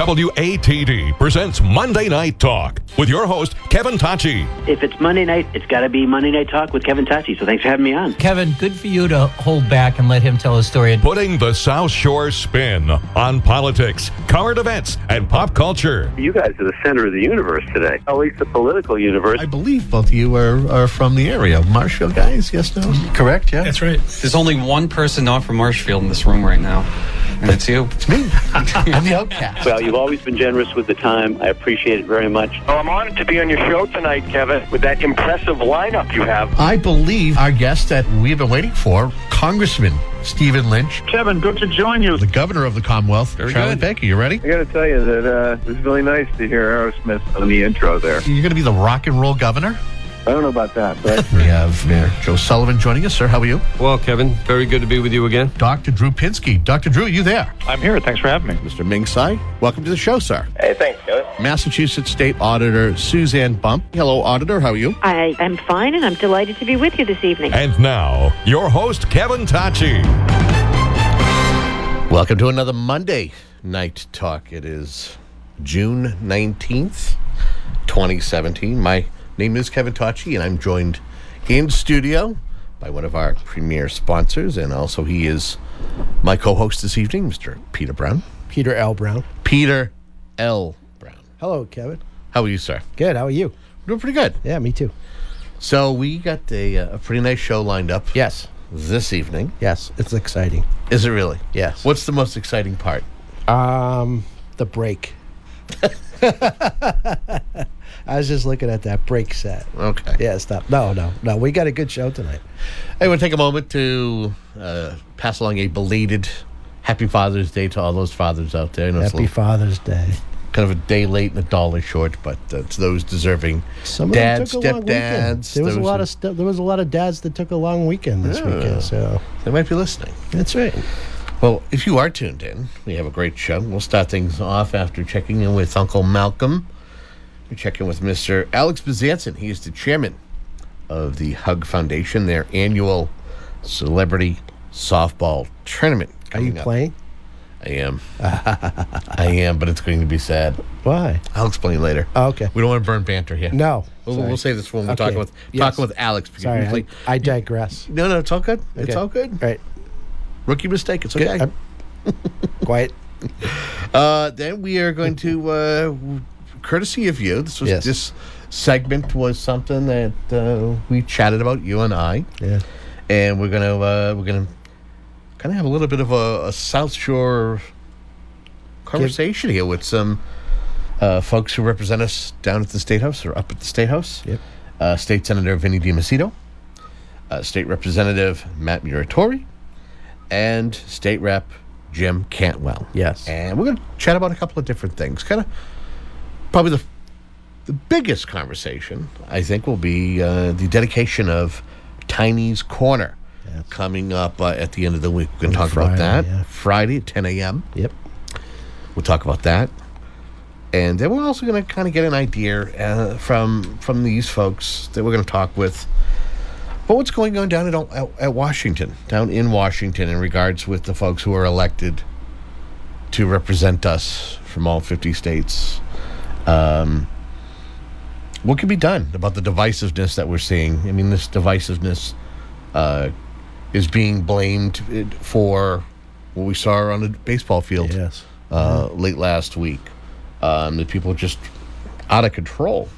WATD presents Monday Night Talk with your host, Kevin Tachi. If it's Monday night, it's got to be Monday Night Talk with Kevin Tachi. So thanks for having me on. Kevin, good for you to hold back and let him tell his story. Putting the South Shore spin on politics, current events, and pop culture. You guys are the center of the universe today, at least the political universe. I believe both of you are from the area. Marshfield guys, yes, no? Correct, yeah? That's right. There's only one person not from Marshfield in this room right now, and it's you. It's me. I'm the outcast. Well, you've always been generous with the time. I appreciate it very much. Well, I'm honored to be on your show tonight, Kevin, with that impressive lineup you have. I believe our guest that we've been waiting for, Congressman Stephen Lynch. Kevin, good to join you. The governor of the Commonwealth, Charlie Baker. You ready? I got to tell you that it was really nice to hear Aerosmith on the intro there. You're going to be the rock and roll governor? I don't know about that, but... We have Mayor Joe Sullivan joining us. Sir, how are you? Well, Kevin, very good to be with you again. Dr. Drew Pinsky. Dr. Drew, are you there? I'm here. Thanks for having me. Mr. Ming Tsai, welcome to the show, sir. Hey, thanks, Kevin. Massachusetts State Auditor Suzanne Bump. Hello, Auditor. How are you? I am fine, and I'm delighted to be with you this evening. And now, your host, Kevin Tachi. Welcome to another Monday Night Talk. It is June 19th, 2017. My name is Kevin Tachi, and I'm joined in studio by one of our premier sponsors, and also he is my co-host this evening, Mr. Peter Brown. Peter L. Brown. Peter L. Brown. Hello, Kevin. How are you, sir? Good. How are you? Doing pretty good. Yeah, me too. So we got a pretty nice show lined up. Yes. This evening. Yes, it's exciting. Is it really? Yes. What's the most exciting part? The break. I was just looking at that break set. Okay. Yeah, stop. No. We got a good show tonight. I want to take a moment to pass along a belated Happy Father's Day to all those fathers out there. I know Happy Father's Day. Kind of a day late and a dollar short, but to those deserving Some dads, of them took a long stepdads. There was a lot of dads that took a long weekend this weekend. So they might be listening. That's right. Well, if you are tuned in, we have a great show. We'll start things off after checking in with Uncle Malcolm. We check in with Mr. Alex Bezanson. He is the chairman of the Hug Foundation, their annual celebrity softball tournament. Are you playing? I am. I am, but it's going to be sad. Why? I'll explain later. Oh, okay. We don't want to burn banter here. No. We'll save this when we're Okay. talking with Alex. Sorry, I digress. No, it's all good. Okay. It's all good. Right. Rookie mistake. It's okay. Quiet. Then we are going to, courtesy of you, this segment was something that we chatted about, you and I. Yeah. And we're gonna kind of have a little bit of a South Shore conversation here with some folks who represent us down at the State House or up at the State House. Yep. State Senator Vinnie DiMacedo, State Representative Matt Muratori, and State Rep Jim Cantwell. Yes. And we're going to chat about a couple of different things. Kind of probably the biggest conversation, I think, will be the dedication of Tiny's Corner. Yes. Coming up at the end of the week. We're going to talk Friday, about that. yeah. Friday at 10 a.m. Yep. We'll talk about that. And then we're also going to kind of get an idea from these folks that we're going to talk with about what's going on down at Washington, down in Washington, in regards with the folks who are elected to represent us from all 50 states. What can be done about the divisiveness that we're seeing? I mean, this divisiveness is being blamed for what we saw on the baseball field late last week. The people just out of control.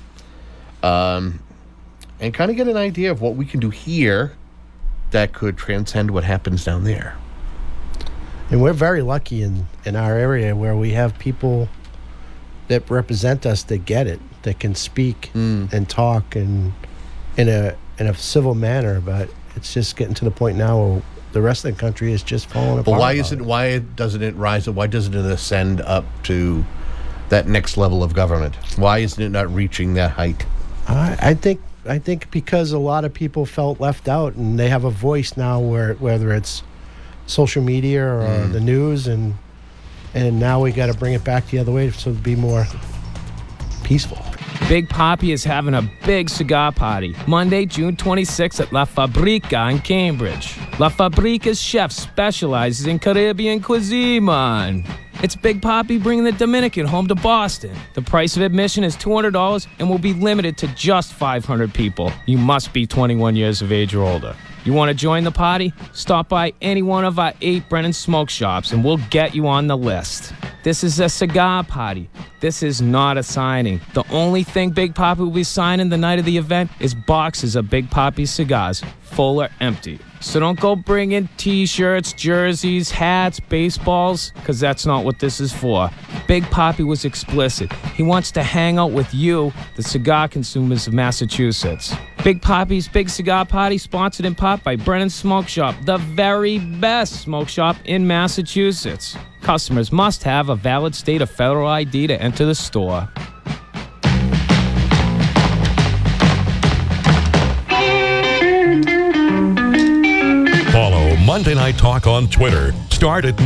And kind of get an idea of what we can do here that could transcend what happens down there. And we're very lucky in our area where we have people that represent us that get it, that can speak and talk and in a civil manner, but it's just getting to the point now where the rest of the country is just falling apart. But why doesn't it rise? Why doesn't it ascend up to that next level of government? Why isn't it not reaching that height? I think because a lot of people felt left out, and they have a voice now, whether it's social media or the news, and now we got to bring it back the other way so to be more peaceful. Big Papi is having a big cigar party Monday, June 26th at La Fabrica in Cambridge. La Fabrica's chef specializes in Caribbean cuisine, man. It's Big Poppy bringing the Dominican home to Boston. The price of admission is $200 and will be limited to just 500 people. You must be 21 years of age or older. You want to join the party? Stop by any one of our 8 Brennan smoke shops and we'll get you on the list. This is a cigar party. This is not a signing. The only thing Big Poppy will be signing the night of the event is boxes of Big Poppy cigars, full or empty. So don't go bring in t-shirts, jerseys, hats, baseballs, because that's not what this is for. Big Poppy was explicit. He wants to hang out with you, the cigar consumers of Massachusetts. Big Poppy's Big Cigar Party, sponsored in part by Brennan Smoke Shop, the very best smoke shop in Massachusetts. Customers must have a valid state of federal ID to enter the store. Follow Monday Night Talk on Twitter. Start at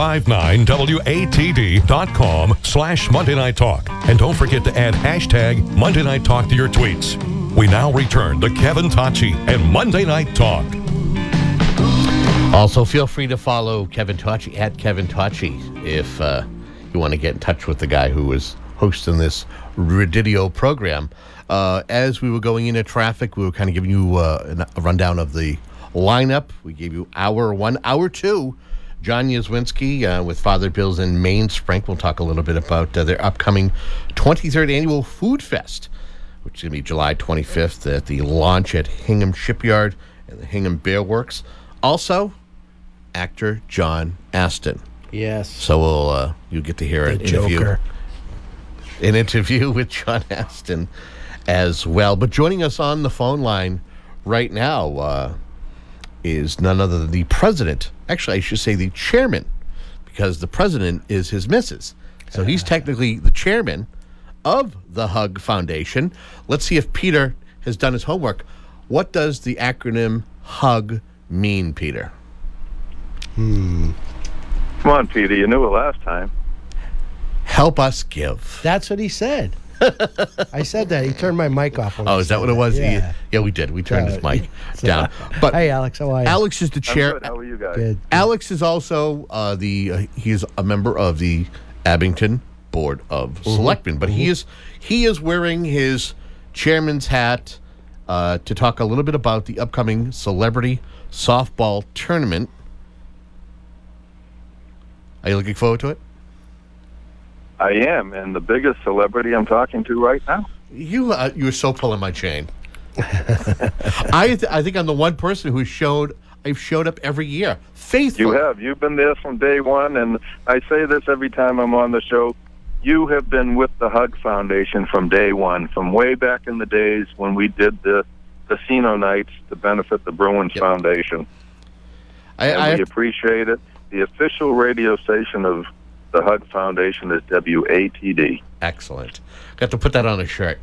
959WATD.com/Monday Night Talk. And don't forget to add hashtag Monday Night Talk to your tweets. We now return to Kevin Tocci and Monday Night Talk. Also, feel free to follow Kevin Tocci at Kevin Tocci if you want to get in touch with the guy who was hosting this Redidio program. As we were going into traffic, we were kind of giving you a rundown of the lineup. We gave you hour 1, hour 2. John Yaswinski with Father Bill's in Mainspring. We'll talk a little bit about their upcoming 23rd Annual Food Fest, which is going to be July 25th at the launch at Hingham Shipyard and the Hingham Beer Works. Also, actor John Astin. Yes. So you'll get to hear an interview with John Astin as well. But joining us on the phone line right now is none other than the president. Actually, I should say the chairman, because the president is his missus. So he's technically the chairman of the HUG Foundation. Let's see if Peter has done his homework. What does the acronym HUG mean, Peter? Come on, Peter. You knew it last time. Help us give. That's what he said. I said that. He turned my mic off. Oh, is that what it was? Yeah, we did. We turned his mic down. But hey, Alex, how are you? Alex is the chair. How are you guys? Good. Alex is also he is a member of the Abington Board of Selectmen, but he is wearing his chairman's hat to talk a little bit about the upcoming celebrity softball tournament. Are you looking forward to it? I am, and the biggest celebrity I'm talking to right now. You're so pulling my chain. I think I'm the one person who I've showed up every year. Faithful. You have. You've been there from day one, and I say this every time I'm on the show. You have been with the HUG Foundation from day one, from way back in the days when we did the casino nights to benefit the Bruins Foundation. We appreciate it. The official radio station of the HUG Foundation is WATD. Excellent. Got to put that on a shirt.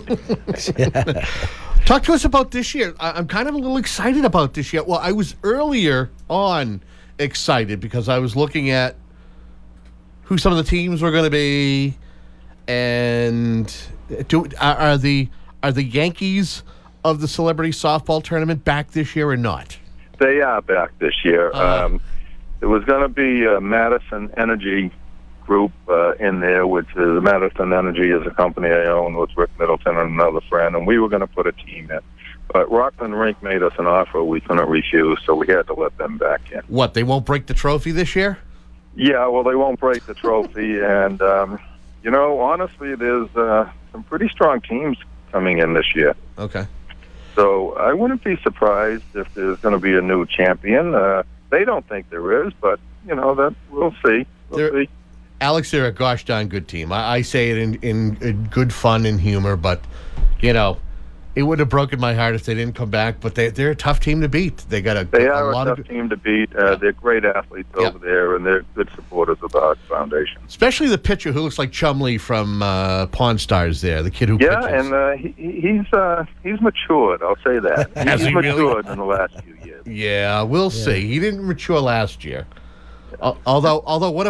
Talk to us about this year. I'm kind of a little excited about this year. Well, I was earlier on excited because I was looking at who some of the teams were going to be, and are the Yankees of the celebrity softball tournament back this year or not? They are back this year. It was going to be Madison Energy Group in there, which is Madison Energy is a company I own with Rick Middleton and another friend, and we were going to put a team in. But Rockland Rink made us an offer we couldn't refuse, so we had to let them back in. What, they won't break the trophy this year? Yeah, well, they won't break the trophy, and, honestly, there's some pretty strong teams coming in this year. Okay. So I wouldn't be surprised if there's going to be a new champion. They don't think there is, but, that we'll see. We'll see. Alex, they're a gosh darn good team. I say it in good fun and humor, but, it would have broken my heart if they didn't come back, but they're a tough team to beat. They are a tough team to beat. They're great athletes over there, and they're good supporters of the HUG Foundation. Especially the pitcher who looks like Chumley from Pawn Stars there, the kid who pitches. And he's matured, I'll say that. He's matured in the last few years. Yeah, we'll see. He didn't mature last year. Although one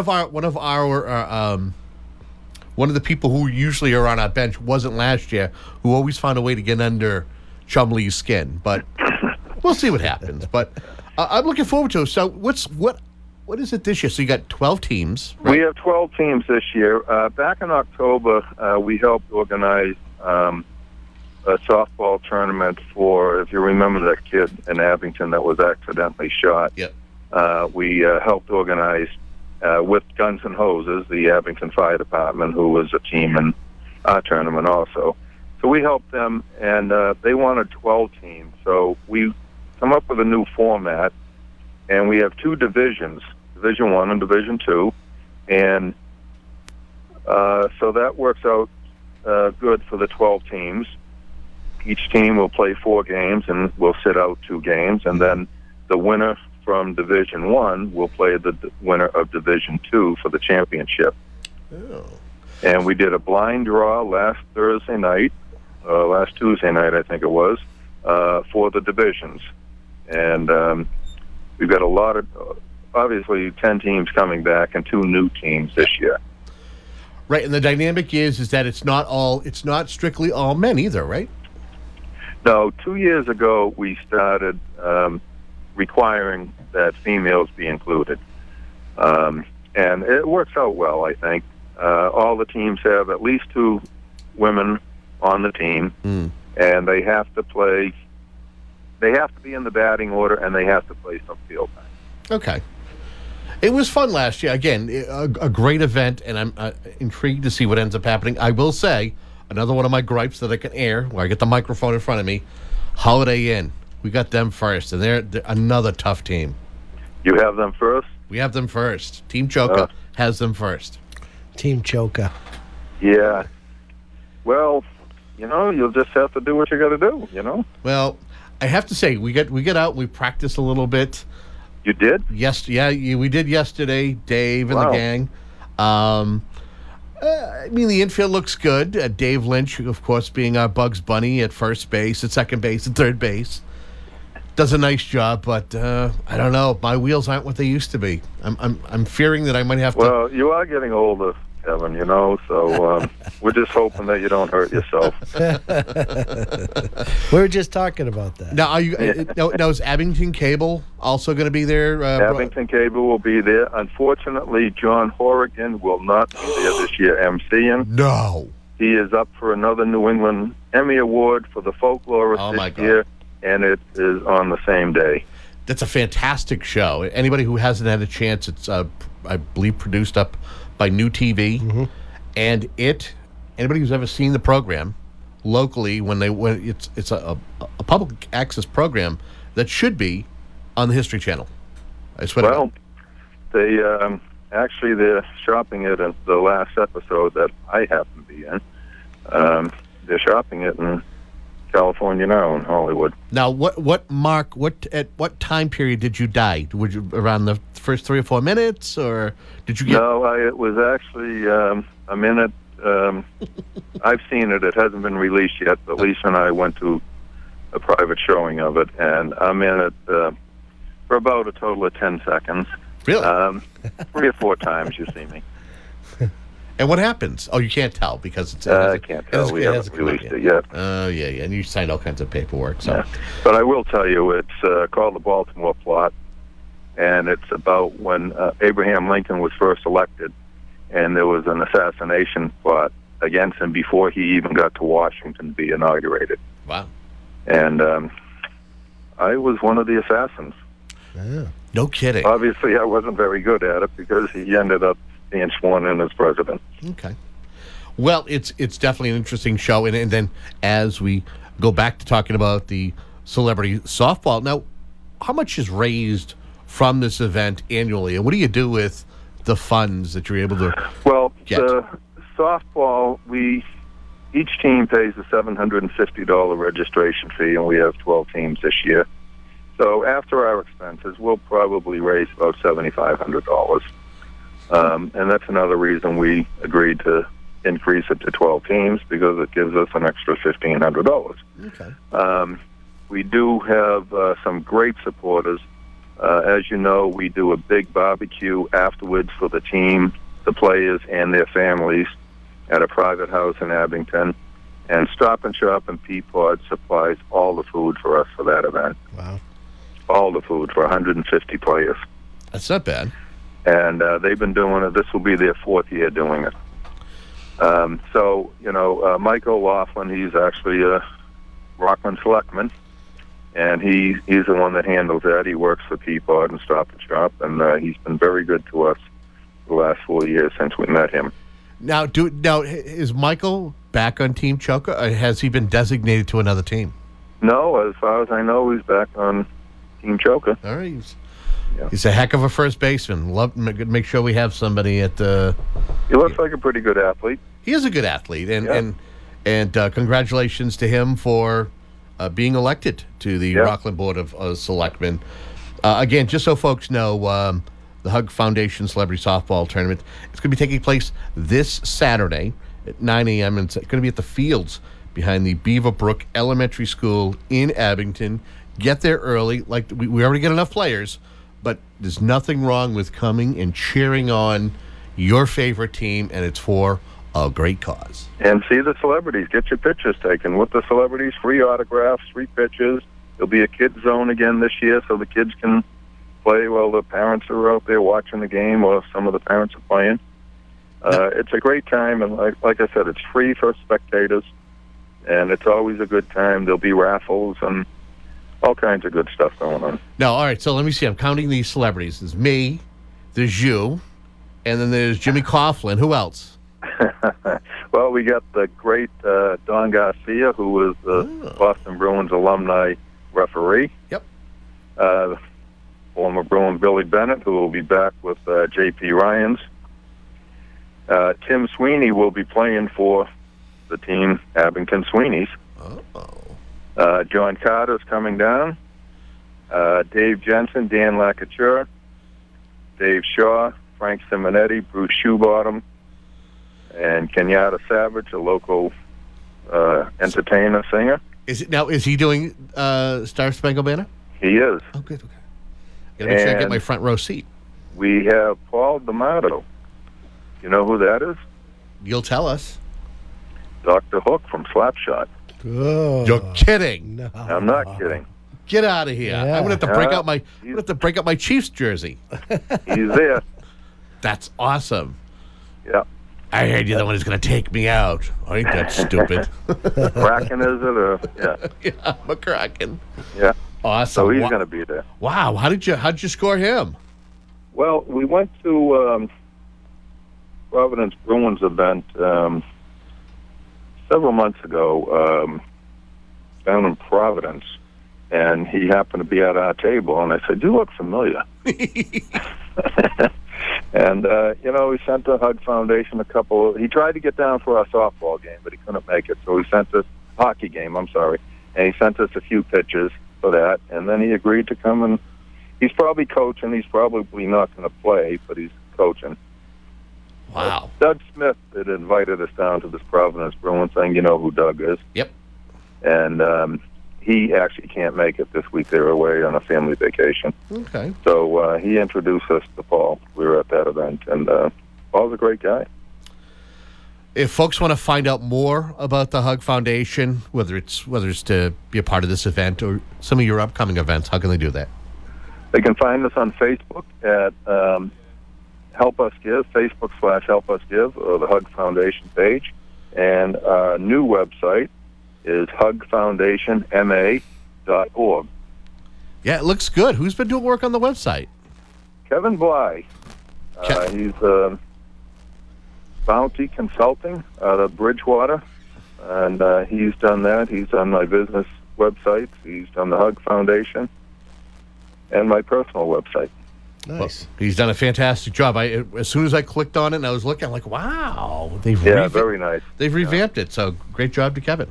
of the people who usually are on our bench wasn't last year, who always found a way to get under Chumley's skin. But we'll see what happens. But I'm looking forward to it. So what what is it this year? So you got 12 teams. Right? We have 12 teams this year. Back in October, we helped organize a softball tournament for, if you remember that kid in Abington that was accidentally shot. Yep. We helped organize with Guns and Hoses, the Abington Fire Department, who was a team in our tournament also. So we helped them, and they wanted 12 teams. So we come up with a new format, and we have 2 divisions, Division 1 and Division 2, and so that works out good for the 12 teams. Each team will play 4 games, and we'll sit out 2 games, and then the winner from Division 1 will play the winner of Division 2 for the championship. Oh. And we did a blind draw last Tuesday night, I think it was, for the divisions. And we've got a lot of, obviously, 10 teams coming back and 2 new teams this year. Right, and the dynamic is that it's not strictly all men either, right? No, 2 years ago we started requiring that females be included. And it works out well, I think. All the teams have at least 2 women on the team, and they have to play. They have to be in the batting order, and they have to play some field time. Okay. It was fun last year. Again, a great event, and I'm intrigued to see what ends up happening. I will say, another one of my gripes that I can air, where I get the microphone in front of me, Holiday Inn. We got them first, and they're another tough team. You have them first? We have them first. Team Choka has them first. Team Choka. Yeah. Well, you'll just have to do what you got to do, Well, I have to say, we get out and we practice a little bit. You did? Yes, yeah, we did yesterday, Dave and the gang. I mean, the infield looks good. Dave Lynch, of course, being our Bugs Bunny at first base, at second base, at third base. Does a nice job, but I don't know. My wheels aren't what they used to be. I'm fearing that I might have to. Well, you are getting older, Kevin. So we're just hoping that you don't hurt yourself. We were just talking about that. Now, now is Abington Cable also going to be there? Abington Cable will be there. Unfortunately, John Horrigan will not be there this year emceeing. No. He is up for another New England Emmy Award for the folklorist this year. And it is on the same day. That's a fantastic show. Anybody who hasn't had a chance, it's I believe produced up by New TV, and anybody who's ever seen the program locally, when it's a public access program that should be on the History Channel. I swear. Well, they they're shopping it in the last episode that I happen to be in. They're shopping it in California now in Hollywood. Now, at what time period did you die? Would you around the first 3 or 4 minutes, or did you get? No, it was actually a minute. I've seen it. It hasn't been released yet, but Lisa and I went to a private showing of it, and I'm in it for about a total of 10 seconds. Really? 3 or 4 times you see me. And what happens? Oh, you can't tell because it's. I can't tell. We haven't released it yet. Oh, yeah. And you signed all kinds of paperwork. So, but I will tell you, it's called the Baltimore Plot, and it's about when Abraham Lincoln was first elected, and there was an assassination plot against him before he even got to Washington to be inaugurated. Wow. And I was one of the assassins. Yeah. No kidding. Obviously, I wasn't very good at it because he ended up being sworn in as president. Okay. Well, it's definitely an interesting show. And then as we go back to talking about the celebrity softball, now, how much is raised from this event annually? And what do you do with the funds that you're able to get? The softball, each team pays a $750 registration fee, and we have 12 teams this year. So after our expenses, we'll probably raise about $7,500. And that's another reason we agreed to increase it to 12 teams, because it gives us an extra $1,500. Okay. We do have some great supporters. As you know, we do a big barbecue afterwards for the team, the players, and their families at a private house in Abington. And Stop and Shop and Peapod supplies all the food for us for that event. Wow. All the food for 150 players. That's not bad. And they've been doing it. This will be their 4th year doing it. So, Mike O'Laughlin, he's actually a Rockland selectman, and he's the one that handles that. He works for Peapod and Stop and Shop, and he's been very good to us the last 4 years since we met him. Now, is Michael back on Team Choka, or has he been designated to another team? No, as far as I know, he's back on Team Choka. All right. He's a heck of a first baseman. Make sure we have somebody at the... He looks like a pretty good athlete. He is a good athlete, and congratulations to him for being elected to the Rockland Board of Selectmen. Again, just so folks know, the Hug Foundation Celebrity Softball Tournament, it's going to be taking place this Saturday at 9 a.m., and it's going to be at the fields behind the Beaver Brook Elementary School in Abington. Get there early. Like we already get enough players, but there's nothing wrong with coming and cheering on your favorite team, and it's for a great cause. And see the celebrities. Get your pictures taken with the celebrities. Free autographs, free pictures. There'll be a kids zone again this year, so the kids can play while the parents are out there watching the game, or some of the parents are playing. It's a great time, and like I said, it's free for spectators, and it's always a good time. There'll be raffles and all kinds of good stuff going on. Now, all right, so let me see. I'm counting these celebrities. There's me, there's you, and then there's Jimmy Coughlin. Who else? Well, we got the great Don Garcia, who was the Boston Bruins alumni referee. Yep. Former Bruin Billy Bennett, who will be back with J.P. Ryans. Tim Sweeney will be playing for the team Abington Sweeneys. John Carter's coming down. Dave Jensen, Dan Lacouture, Dave Shaw, Frank Simonetti, Bruce Shoebottom, and Kenyatta Savage, a local entertainer, singer. Is he doing Star Spangled Banner? He is. Oh, good. Okay. Gotta make sure I get my front row seat. We have Paul D'Amato. You know who that is? You'll tell us. Dr. Hook from Slapshot. Oh, you're kidding. No. I'm not kidding. Get out of here. Yeah. I'm gonna have to break out my Chiefs jersey. He's there. That's awesome. Yeah. I heard you're the one who's gonna take me out. Ain't that stupid? Kraken, is it? Or, yeah. Yeah, I'm a Kraken. Yeah. Awesome. So he's going to be there. Wow. How'd you score him? Well, we went to Providence Bruins event several months ago down in Providence, and he happened to be at our table, and I said, "You look familiar." And he sent the Hug Foundation he tried to get down for our softball game, but he couldn't make it, so he sent us hockey game. I'm sorry, and he sent us a few pictures for that, and then he agreed to come, and he's probably coaching. He's probably not going to play, but he's coaching. Wow. Doug Smith had invited us down to this Providence Bruins thing. You know who Doug is? Yep. And he actually can't make it this week. They're away on a family vacation. Okay. So he introduced us to Paul. We were at that event, and Paul's a great guy. If folks want to find out more about the Hug Foundation, whether it's to be a part of this event or some of your upcoming events, how can they do that? They can find us on Facebook at Help Us Give, Facebook/Help Us Give, or the Hug Foundation page. And our new website is hugfoundationma.org. Yeah, it looks good. Who's been doing work on the website? Kevin Bly. He's Bounty Consulting out of Bridgewater, and he's done that. He's done my business websites. He's done the Hug Foundation and my personal website. Nice. Well, he's done a fantastic job. As soon as I clicked on it and I was looking, I'm like, wow. Very nice. They've revamped it, so great job to Kevin.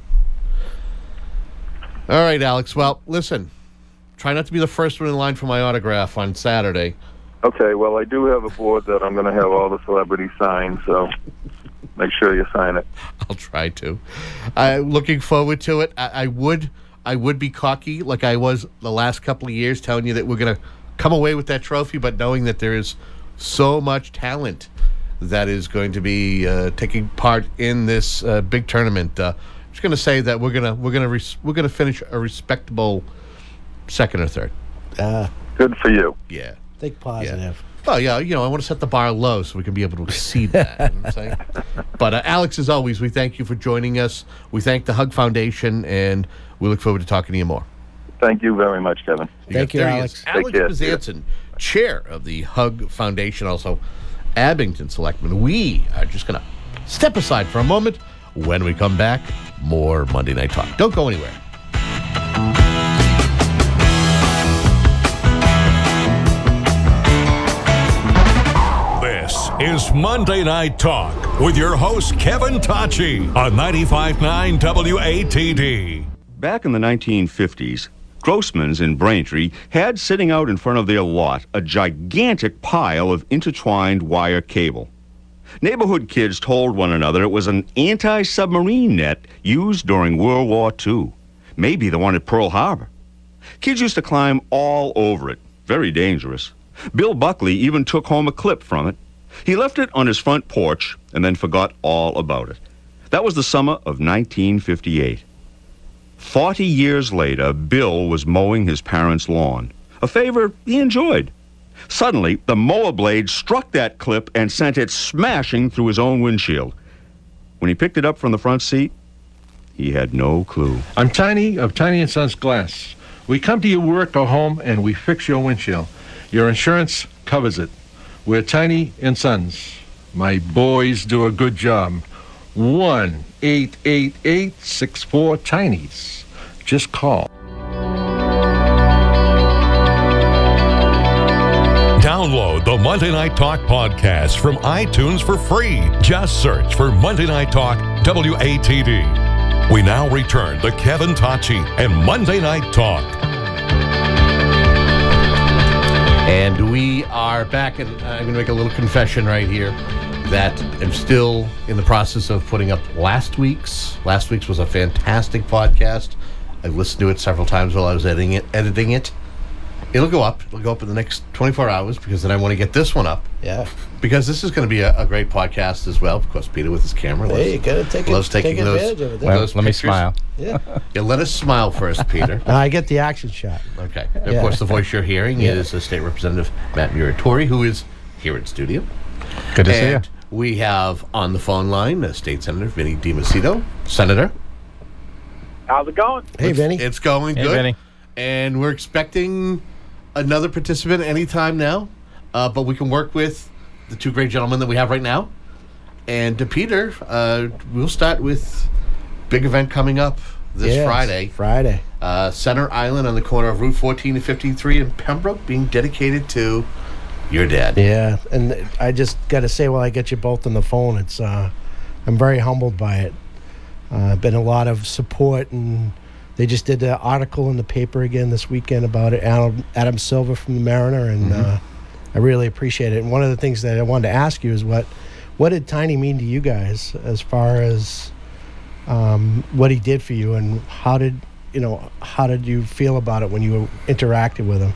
All right, Alex. Well, listen, try not to be the first one in line for my autograph on Saturday. Okay, well, I do have a board that I'm going to have all the celebrities sign, so make sure you sign it. I'll try to. Looking forward to it. I would be cocky like I was the last couple of years, telling you that we're going to come away with that trophy, but knowing that there is so much talent that is going to be taking part in this big tournament. I'm just going to say that we're gonna finish a respectable second or third. Good for you. Yeah. Think positive. Well, yeah, I want to set the bar low so we can be able to exceed that. You know what I'm saying? But Alex, as always, we thank you for joining us. We thank the Hug Foundation, and we look forward to talking to you more. Thank you very much, Kevin. Thank you, Alex. Alex Bezanson, chair of the Hug Foundation, also Abington Selectman. We are just going to step aside for a moment. When we come back, more Monday Night Talk. Don't go anywhere. This is Monday Night Talk with your host, Kevin Tachi, on 95.9 WATD. Back in the 1950s, Grossman's in Braintree had sitting out in front of their lot a gigantic pile of intertwined wire cable. Neighborhood kids told one another it was an anti-submarine net used during World War II, maybe the one at Pearl Harbor. Kids used to climb all over it, very dangerous. Bill Buckley even took home a clip from it. He left it on his front porch and then forgot all about it. That was the summer of 1958. 40 years later, Bill was mowing his parents' lawn, a favor he enjoyed. Suddenly, the mower blade struck that clip and sent it smashing through his own windshield. When he picked it up from the front seat, he had no clue. I'm Tiny of Tiny & Sons Glass. We come to your work or home and we fix your windshield. Your insurance covers it. We're Tiny & Sons. My boys do a good job. 1-888-64-TINIES. Just call. Download the Monday Night Talk podcast from iTunes for free. Just search for Monday Night Talk WATD. We now return to Kevin Tachi and Monday Night Talk. And we are back, and I'm going to make a little confession right here that I'm still in the process of putting up last week's. Last week's was a fantastic podcast. I listened to it several times while I was editing it. It'll go up. It'll go up in the next 24 hours because then I want to get this one up. Yeah. Because this is going to be a great podcast as well. Of course, Peter with his camera. Hey, you got to take advantage of it. Well, let me smile. Yeah. Yeah, let us smile first, Peter. I get the action shot. Okay. Of course, the voice you're hearing is State Representative Matt Muratori, who is here in studio. Good to see you. We have on the phone line State Senator Vinny DiMacedo. Senator. How's it going? Hey, Vinny. It's going good. Vinny. And we're expecting another participant anytime now. But we can work with the two great gentlemen that we have right now. And Peter, we'll start with big event coming up this Friday. Center Island on the corner of Route 14 and 53 in Pembroke being dedicated to your dad. Yeah, and I just got to say while I get you both on the phone, it's I'm very humbled by it. Been a lot of support, and they just did an article in the paper again this weekend about it. Adam Silver from the Mariner, and I really appreciate it. And one of the things that I wanted to ask you is what did Tiny mean to you guys as far as what he did for you, and how did you feel about it when you interacted with him?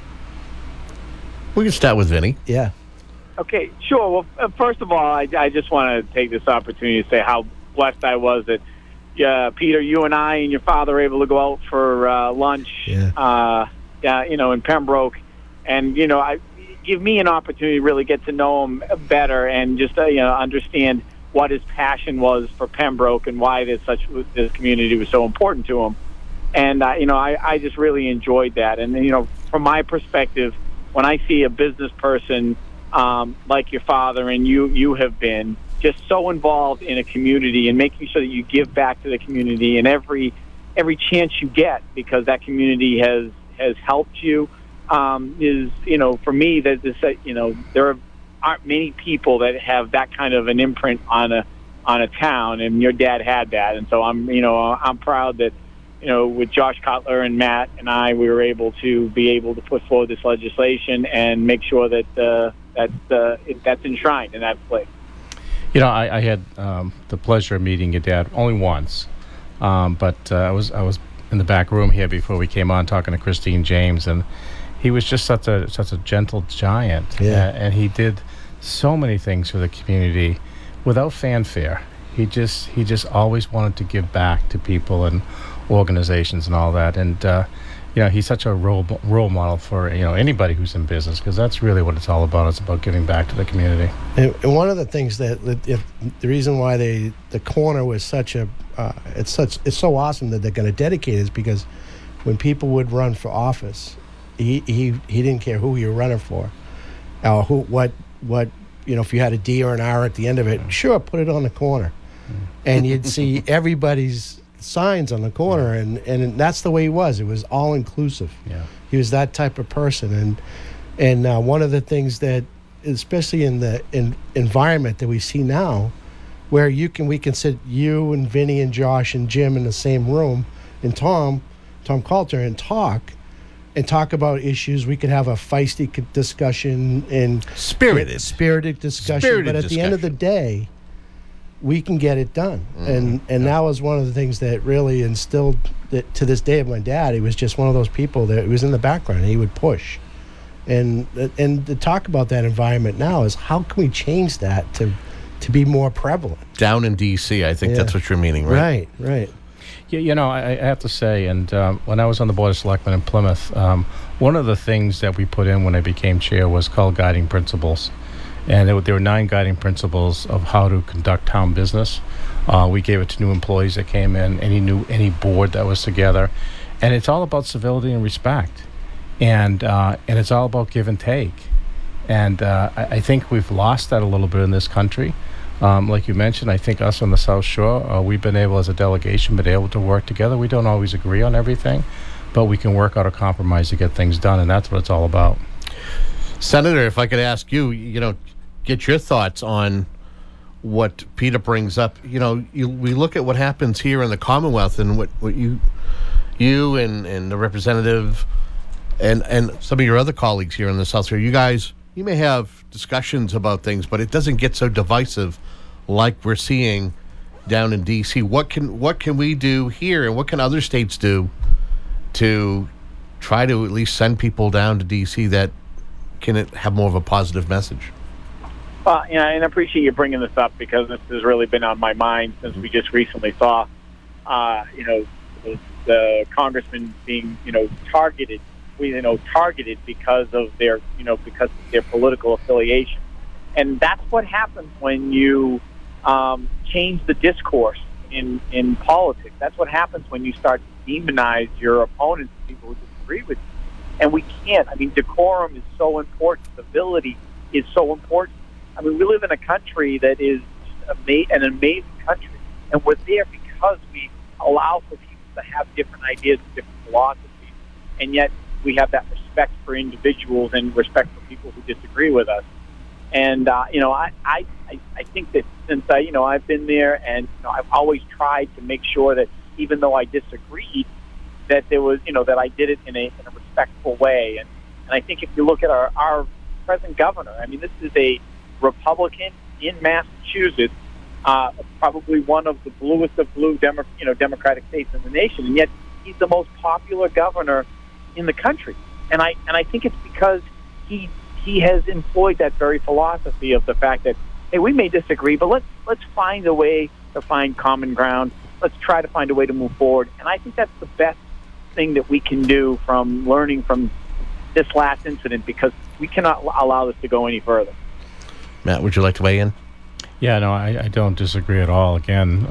We can start with Vinny. Yeah. Okay, sure. Well, first of all, I just want to take this opportunity to say how blessed I was that, Peter, you and I and your father were able to go out for lunch, in Pembroke, and give me an opportunity to really get to know him better and just understand what his passion was for Pembroke and why this community was so important to him. And I just really enjoyed that. And from my perspective, when I see a business person like your father and you have been just so involved in a community and making sure that you give back to the community and every chance you get, because that community has helped you, is for me that there aren't many people that have that kind of an imprint on a town, and your dad had that. And so I'm proud that with Josh Cutler and Matt and I, we were able to put forward this legislation and make sure that that's enshrined in that place. I had the pleasure of meeting your dad only once, but I was in the back room here before we came on talking to Christine James, and he was just such a gentle giant. Yeah. And he did so many things for the community without fanfare. He just always wanted to give back to people and organizations and all that. And he's such a role model for anybody who's in business, because that's really what it's all about. It's about giving back to the community. And one of the things that if the reason why the corner was such a it's so awesome that they're going to dedicate it is because when people would run for office, he didn't care who you were running for, or what if you had a D or an R at the end of it, sure, put it on the corner, and you'd see everybody's signs on the corner, and that's the way he was. It was all inclusive. Yeah, he was that type of person, and one of the things that, especially in the environment that we see now, where we can sit you and Vinny and Josh and Jim in the same room, and Tom Coulter, and talk about issues. We could have a feisty discussion and spirited discussion. But at the end of the day, we can get it done. And that was one of the things that really instilled that to this day of my dad. He was just one of those people that was in the background, and he would push. And to talk about that environment now is how can we change that to be more prevalent? Down in D.C., I think that's what you're meaning, right? Right. Yeah, I have to say, and when I was on the Board of Selectmen in Plymouth, one of the things that we put in when I became chair was called guiding principles. And there were 9 guiding principles of how to conduct town business. We gave it to new employees that came in, any board that was together. And it's all about civility and respect. And it's all about give and take. And I think we've lost that a little bit in this country. Like you mentioned, I think us on the South Shore, we've been able, as a delegation, to work together. We don't always agree on everything, but we can work out a compromise to get things done, and that's what it's all about. Senator, if I could ask you, get your thoughts on what Peter brings up. We look at what happens here in the Commonwealth, and what you and the representative and some of your other colleagues here in the South Shore, you may have discussions about things, but it doesn't get so divisive like we're seeing down in D.C. What can we do here, and what can other states do to try to at least send people down to D.C. that can have more of a positive message? Well, and I appreciate you bringing this up, because this has really been on my mind since we just recently saw, the congressman being, targeted because of their political affiliation. And that's what happens when you change the discourse in politics. That's what happens when you start to demonize your opponents, people who disagree with you. And we can't. I mean, decorum is so important. Civility is so important. I mean, we live in a country that is an amazing country. And we're there because we allow for people to have different ideas and different philosophies. And yet we have that respect for individuals and respect for people who disagree with us. And, I think that since I've been there, and I've always tried to make sure that even though I disagreed, that there was, that I did it in a respectful way. And I think if you look at our present governor, I mean, this is a Republican in Massachusetts, probably one of the bluest of blue Democratic states in the nation, and yet he's the most popular governor in the country. And I think it's because he has employed that very philosophy of the fact that, hey, we may disagree, but let's find a way to find common ground. Let's try to find a way to move forward. And I think that's the best thing that we can do from learning from this last incident, because we cannot allow this to go any further. Matt, would you like to weigh in? Yeah, no, I don't disagree at all. Again,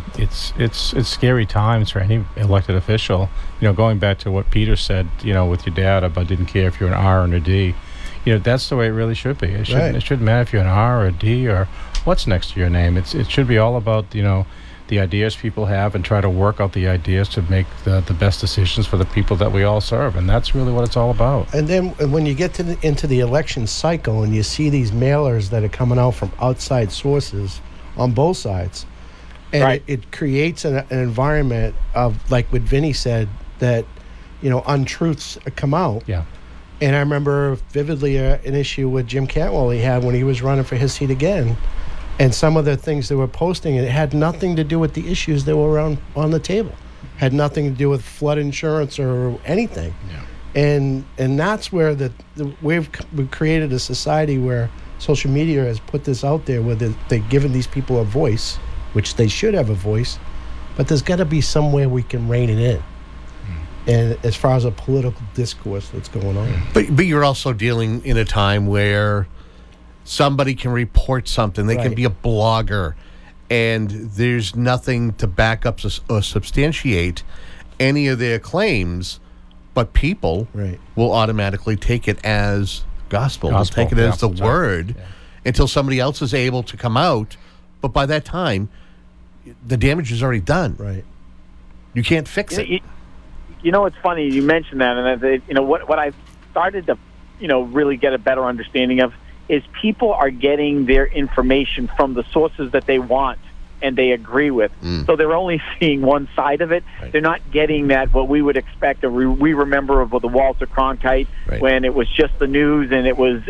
it's scary times for any elected official. Going back to what Peter said, with your dad about didn't care if you're an R or a D. That's the way it really should be. It shouldn't matter if you're an R or a D or what's next to your name. It should be all about the ideas people have, and try to work out the ideas to make the best decisions for the people that we all serve. And that's really what it's all about. And then when you get into the election cycle and you see these mailers that are coming out from outside sources on both sides, and it creates an environment of, like what Vinny said, that untruths come out. Yeah. And I remember vividly an issue with Jim Cantwell he had when he was running for his seat again. And some of the things they were posting, it had nothing to do with the issues that were on the table. Had nothing to do with flood insurance or anything. Yeah. And that's where we've created a society where social media has put this out there, where they've given these people a voice, which they should have a voice, but there's got to be some way we can rein it in. and as far as a political discourse that's going on. But you're also dealing in a time where somebody can report something. They can be a blogger, and there's nothing to back up or substantiate any of their claims, but people will automatically take it as gospel. They'll take it as the word until somebody else is able to come out. But by that time, the damage is already done. Right. You can't fix it. You know, it's funny you mentioned that, and what I've started to, really get a better understanding of is people are getting their information from the sources that they want and they agree with. So they're only seeing one side of it. They're not getting that what we would expect. Or we remember of the Walter Cronkite when it was just the news and it was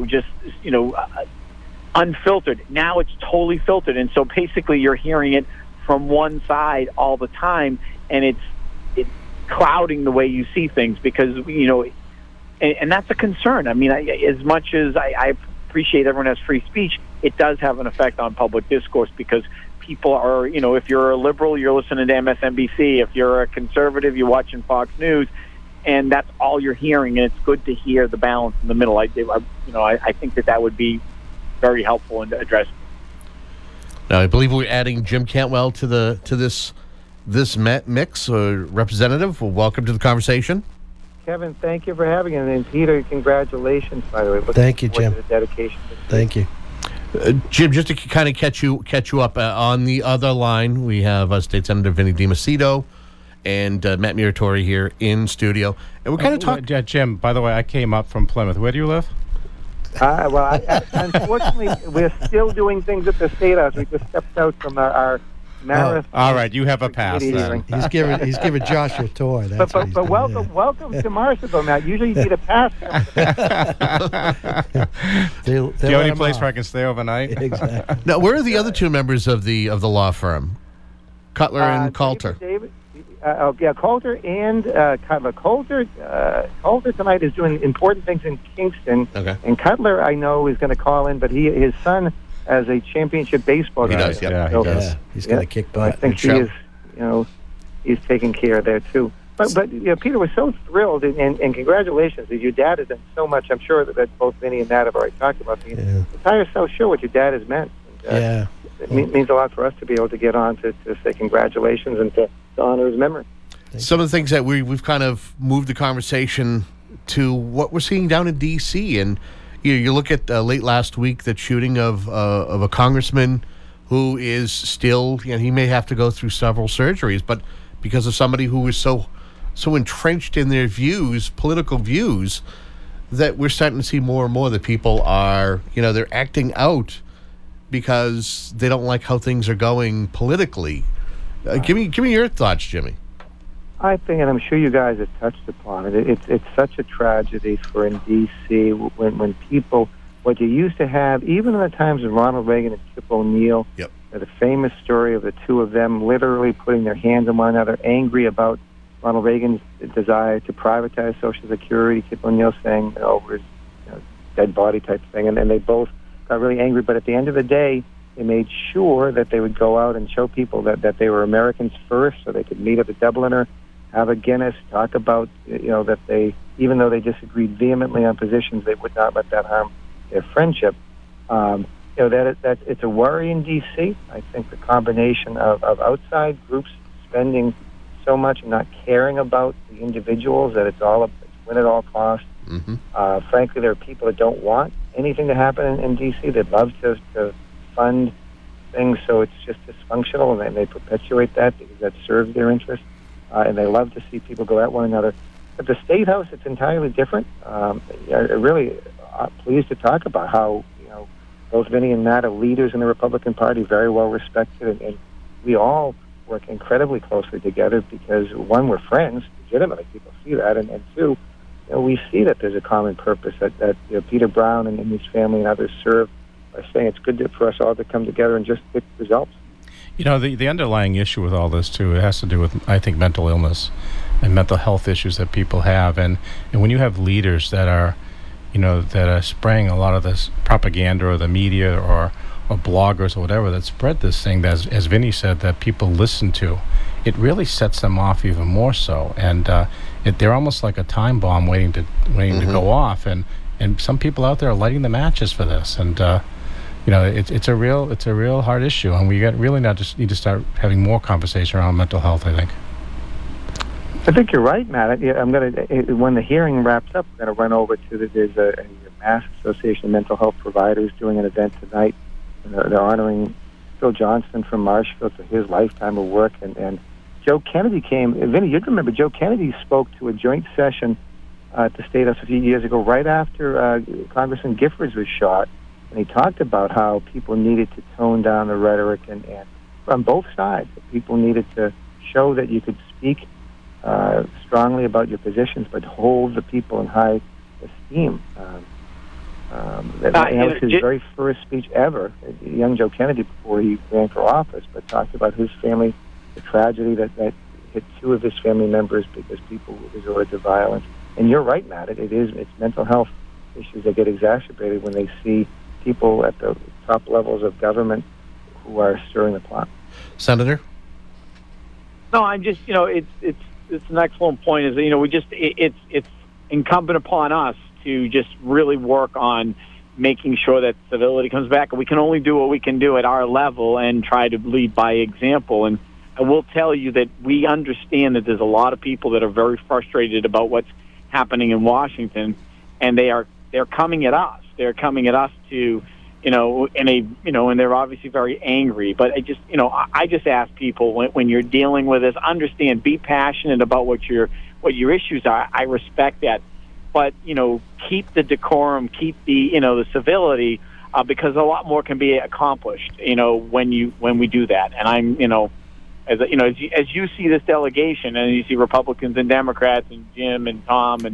unfiltered. Now it's totally filtered, and so basically you're hearing it from one side all the time, and it's clouding the way you see things because and that's a concern. I mean, as much as I appreciate everyone has free speech, it does have an effect on public discourse because people are, if you're a liberal, you're listening to MSNBC. If you're a conservative, you're watching Fox News, and that's all you're hearing. And it's good to hear the balance in the middle. I think that would be very helpful in addressing. Now, I believe we're adding Jim Cantwell to this mix. Representative, well, welcome to the conversation. Kevin, thank you for having us. And Peter, congratulations, by the way. Thank you, Jim. The dedication. Thank you. Jim, just to kind of catch you up, on the other line, we have State Senator Vinny DiMacedo and Matt Muratori here in studio. And we're kind of talking... Jim, by the way, I came up from Plymouth. Where do you live? Unfortunately, we're still doing things at the State House. We just stepped out from our marathon. All right, you have a pass then. He's giving Josh a tour. That's but welcome to Marshallville, Matt. Usually you need a pass. Do you have any place where I can stay overnight? Exactly. Now, where are the other two members of the law firm? Cutler and Coulter. Coulter and Cutler. Coulter tonight is doing important things in Kingston. Okay. And Cutler, I know, is going to call in, but his son has a championship baseball game. He does, he does. He's going to kick butt. I think he is, he's taking care of there, too. But Peter was so thrilled, and congratulations. Your dad has done so much. I'm sure that both Vinny and Matt have already talked about the entire South Shore, what your dad has meant. And, it means a lot for us to be able to get on to say congratulations and to honor his memory. Some of the things that we've kind of moved the conversation to what we're seeing down in D.C. And you look at late last week, that shooting of a congressman who is still, he may have to go through several surgeries, but because of somebody who is so entrenched in their views, political views, that we're starting to see more and more that people are, they're acting out because they don't like how things are going politically. Give me your thoughts, Jimmy. I think, and I'm sure you guys have touched upon it, it's such a tragedy for in D.C. when people, what you used to have, even in the times of Ronald Reagan and Tip O'Neill, the famous story of the two of them literally putting their hands on one another, angry about Ronald Reagan's desire to privatize Social Security, Tip O'Neill saying, over his dead body type thing, and then they both got really angry. But at the end of the day, they made sure that they would go out and show people that they were Americans first, so they could meet at the Dubliner, have a Guinness, talk about, that they, even though they disagreed vehemently on positions, they would not let that harm their friendship. That it's a worry in D.C. I think the combination of outside groups spending so much and not caring about the individuals, that it's win at all costs. Mm-hmm. Frankly, there are people that don't want anything to happen in D.C. They'd love to fund things so it's just dysfunctional, and they perpetuate that because that serves their interests. And they love to see people go at one another. At the State House, it's entirely different. I'm really pleased to talk about how both Vinny and Matt are leaders in the Republican Party, very well respected, and we all work incredibly closely together because, one, we're friends, legitimately, people see that, and two, we see that there's a common purpose that Peter Brown and his family and others serve by saying it's good for us all to come together and just get results. The underlying issue with all this, too, it has to do with, I think, mental illness and mental health issues that people have. And when you have leaders that are, that are spraying a lot of this propaganda, or the media or bloggers or whatever, that spread this thing, that, as Vinny said, that people listen to, it really sets them off even more so. And they're almost like a time bomb waiting to go off. And some people out there are lighting the matches for this. And it's a real hard issue. And we really now just need to start having more conversation around mental health, I think. I think you're right, Matt. I'm going to, when the hearing wraps up, we're going to run over to there's a Mass Association of Mental Health Providers doing an event tonight. And they're honoring Phil Johnston from Marshfield for his lifetime of work. And Joe Kennedy came. Vinny, you'd remember Joe Kennedy spoke to a joint session at the State House a few years ago, right after Congressman Giffords was shot. And he talked about how people needed to tone down the rhetoric and on both sides. That people needed to show that you could speak strongly about your positions, but hold the people in high esteem. That was his very first speech ever, young Joe Kennedy, before he ran for office, but talked about his family, the tragedy that hit two of his family members because people resorted to violence. And you're right, Matt. It's mental health issues that get exacerbated when they see people at the top levels of government who are stirring the pot. Senator? No, I'm just, it's an excellent point. Is it's incumbent upon us to just really work on making sure that civility comes back. And we can only do what we can do at our level and try to lead by example. And I will tell you that we understand that there's a lot of people that are very frustrated about what's happening in Washington, and they're coming at us. They're coming at us to, and they're obviously very angry. But I just ask people when you're dealing with this, understand, be passionate about what your issues are. I respect that, but keep the decorum, keep the civility, because a lot more can be accomplished. When we do that, and I'm as you see this delegation, and you see Republicans and Democrats and Jim and Tom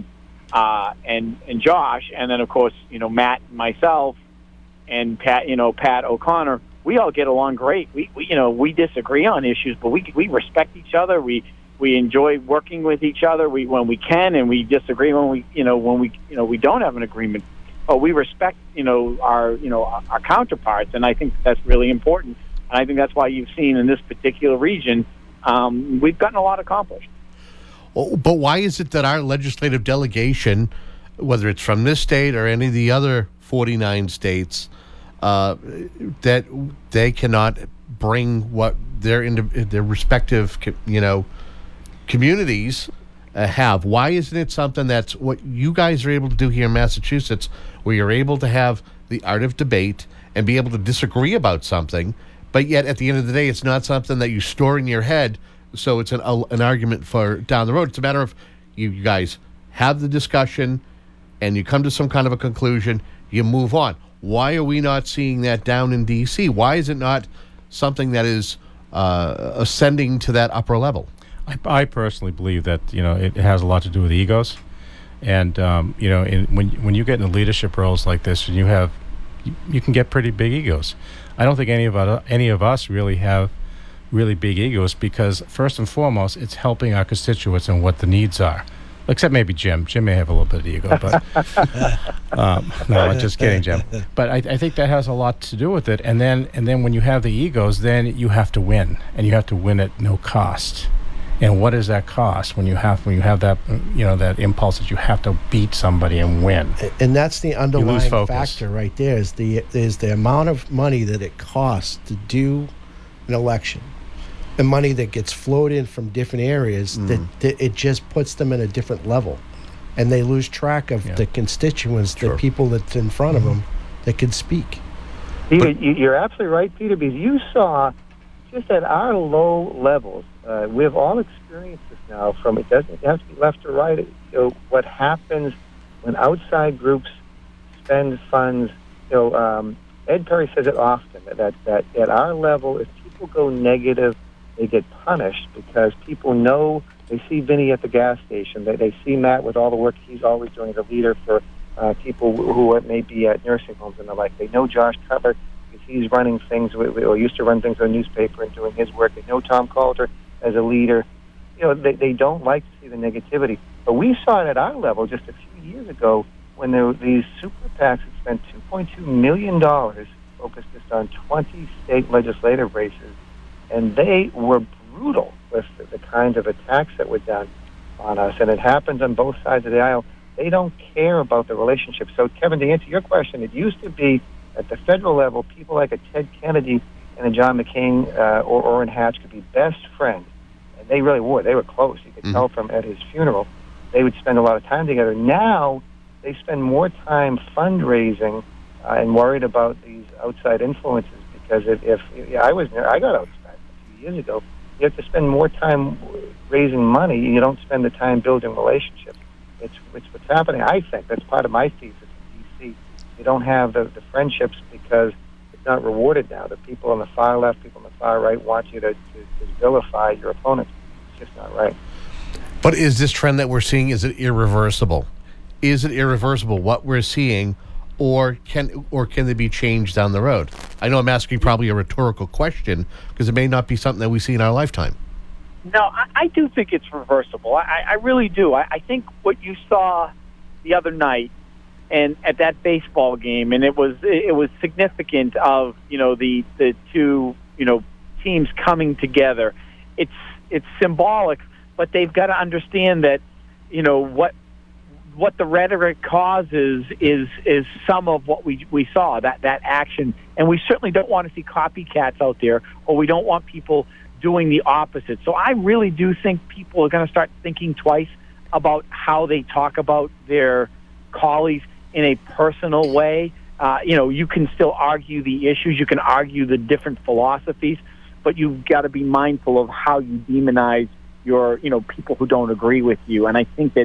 and Josh, and then of course Matt and myself and Pat O'Connor, we all get along great. We disagree on issues, but we respect each other. We enjoy working with each other. When we can, and we disagree when we don't have an agreement. But we respect our counterparts, and I think that's really important. And I think that's why you've seen in this particular region, we've gotten a lot accomplished. Well, but why is it that our legislative delegation, whether it's from this state or any of the other 49 states, that they cannot bring what their respective communities have? Why isn't it something that's what you guys are able to do here in Massachusetts, where you're able to have the art of debate and be able to disagree about something, but yet at the end of the day, it's not something that you store in your head, so it's an argument for down the road. It's a matter of you guys have the discussion and you come to some kind of a conclusion, you move on. Why are we not seeing that down in D.C.? Why is it not something that is ascending to that upper level? I personally believe that it has a lot to do with egos, and when you get in leadership roles like this, and you can get pretty big egos. I don't think any of us really have really big egos, because first and foremost, it's helping our constituents and what the needs are. Except maybe Jim. Jim may have a little bit of ego, but no, I'm just kidding, Jim. But I think that has a lot to do with it. And then when you have the egos, then you have to win, and you have to win at no cost. And what is that cost when you have that that impulse that you have to beat somebody and win? And that's the underlying factor right there. Is the amount of money that it costs to do an election. The money that gets flowed in from different areas, that it just puts them in a different level, and they lose track of the constituents, the people that's in front of them that can speak. Peter, you're absolutely right, Peter, because you saw just at our low levels, we've all experienced this now. From it doesn't have to be left or right. What happens when outside groups spend funds? Ed Perry says it often that at our level, if people go negative, they get punished because people know, they see Vinny at the gas station, they see Matt with all the work he's always doing as a leader for people who may be at nursing homes and the like. They know Josh Cutler because he's running things, or used to run things in a newspaper and doing his work. They know Tom Coulter as a leader. They don't like to see the negativity. But we saw it at our level just a few years ago when these super PACs had spent $2.2 million focused just on 20 state legislative races. And they were brutal with the kinds of attacks that were done on us, and it happens on both sides of the aisle. They don't care about the relationship. So, Kevin, to answer your question, it used to be at the federal level, people like a Ted Kennedy and a John McCain or Orrin Hatch could be best friends. And they really were. They were close. You could tell from at his funeral. They would spend a lot of time together. Now, they spend more time fundraising and worried about these outside influences. Because if I got outside a few years ago, you have to spend more time raising money. You don't spend the time building relationships. It's what's happening. I think that's part of my thesis in D.C. You don't have the friendships because it's not rewarded now. The people on the far left, people on the far right want you to vilify your opponents. It's just not right. But is this trend that we're seeing, is it irreversible? Is it irreversible, what we're seeing, or can they be changed down the road? I know I'm asking probably a rhetorical question because it may not be something that we see in our lifetime. No, I do think it's reversible. I really do. I think what you saw the other night and at that baseball game, and it was significant of the two teams coming together. It's symbolic, but they've got to understand that what the rhetoric causes is some of what we saw, that action. And we certainly don't want to see copycats out there, or we don't want people doing the opposite. So I really do think people are going to start thinking twice about how they talk about their colleagues in a personal way. You can still argue the issues, you can argue the different philosophies, but you've got to be mindful of how you demonize your, people who don't agree with you. And I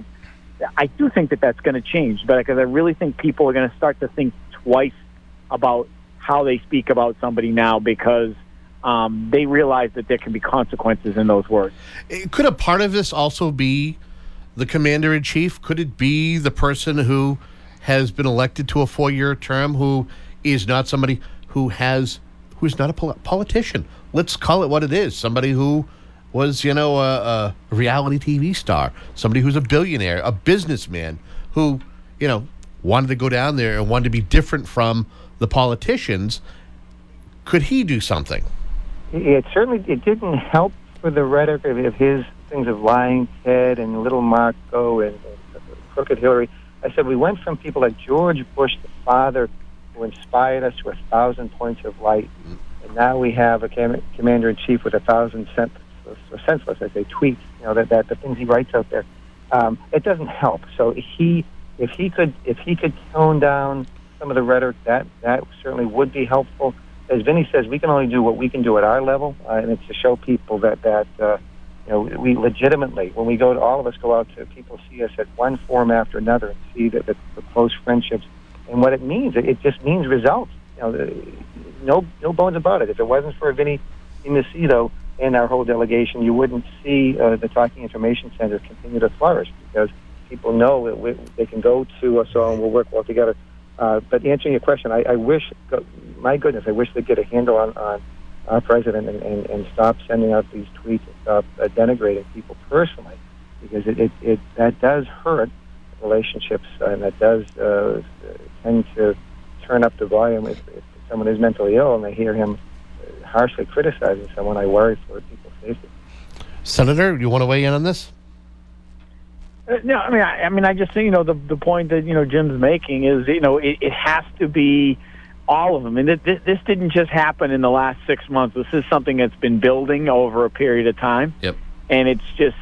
do think that that's going to change, because I really think people are going to start to think twice about how they speak about somebody now, because they realize that there can be consequences in those words. Could a part of this also be the commander-in-chief? Could it be the person who has been elected to a 4-year term, who is not somebody who's not a politician? Let's call it what it is. Somebody who was, a reality TV star, somebody who's a billionaire, a businessman who, wanted to go down there and wanted to be different from the politicians. Could he do something? It didn't help for the rhetoric of his things of lying Ted and Little Marco and Crooked Hillary. I said we went from people like George Bush, the father, who inspired us to 1,000 points of light, and now we have a commander-in-chief with 1,000 senseless, I say, tweets. That the things he writes out there. It doesn't help. So if he could tone down some of the rhetoric, that certainly would be helpful. As Vinny says, we can only do what we can do at our level, and it's to show people that we legitimately, when we all of us go out to people, see us at one forum after another and see that the close friendships and what it means. It just means results. No bones about it. If it wasn't for Vinny Inicido and our whole delegation, you wouldn't see the Talking Information Center continue to flourish, because people know they can go to us all and we'll work well together. But answering your question, I wish, my goodness, I wish they'd get a handle on our president and stop sending out these tweets and stop denigrating people personally, because that does hurt relationships, and that does tend to turn up the volume. If someone is mentally ill and they hear him harshly criticizing someone, I worry for people's safety. Senator, you want to weigh in on this? No, I mean, I just think, the point that, Jim's making is, it has to be all of them. And this didn't just happen in the last 6 months. This is something that's been building over a period of time. Yep. And it's just,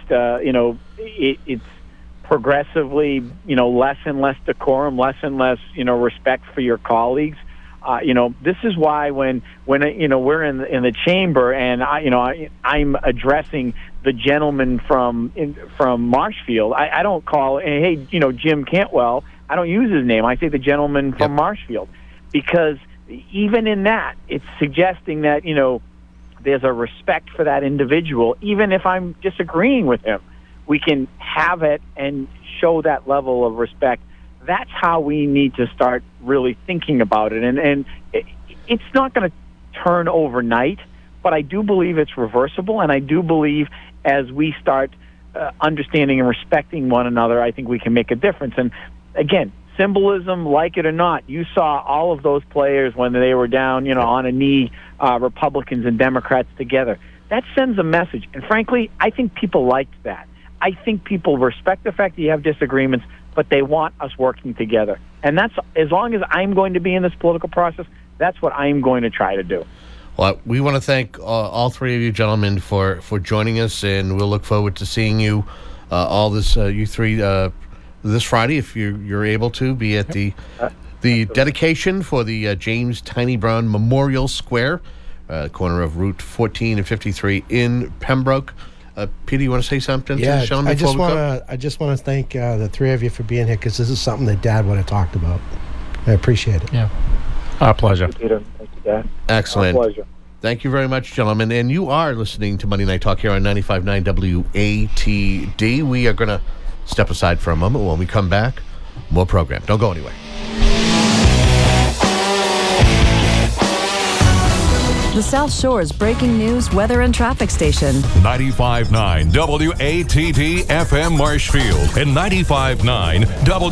it's progressively, less and less decorum, less and less, respect for your colleagues. This is why when we're in the chamber and I'm addressing the gentleman from Marshfield, I don't call, hey, Jim Cantwell. I don't use his name. I say the gentleman from Marshfield, because even in that, it's suggesting that there's a respect for that individual, even if I'm disagreeing with him. We can have it and show that level of respect. That's how we need to start really thinking about it. And it's not going to turn overnight, but I do believe it's reversible, and I do believe as we start understanding and respecting one another, I think we can make a difference. And again, symbolism, like it or not, you saw all of those players when they were down, on a knee, Republicans and Democrats together. that sends a message. And frankly, I think people liked that. I think people respect the fact that you have disagreements, but they want us working together. And that's, as long as I'm going to be in this political process, that's what I'm going to try to do. Well, we want to thank all three of you gentlemen for joining us, and we'll look forward to seeing you you three this Friday, if you're able to be at the dedication for the James Tiny Brown Memorial Square, corner of Route 14 and 53 in Pembroke. Peter, you want to say something to the gentlemen? I just want to thank the three of you for being here, because this is something that Dad would have talked about. I appreciate it. Yeah. Our pleasure. Thank you, Peter. Thank you, Dad. Excellent. Our pleasure. Thank you very much, gentlemen. And you are listening to Monday Night Talk here on 95.9 WATD. We are going to step aside for a moment. When we come back, more program. Don't go anywhere. The South Shore's breaking news, weather, and traffic station. 95.9 WATD FM Marshfield and 95.9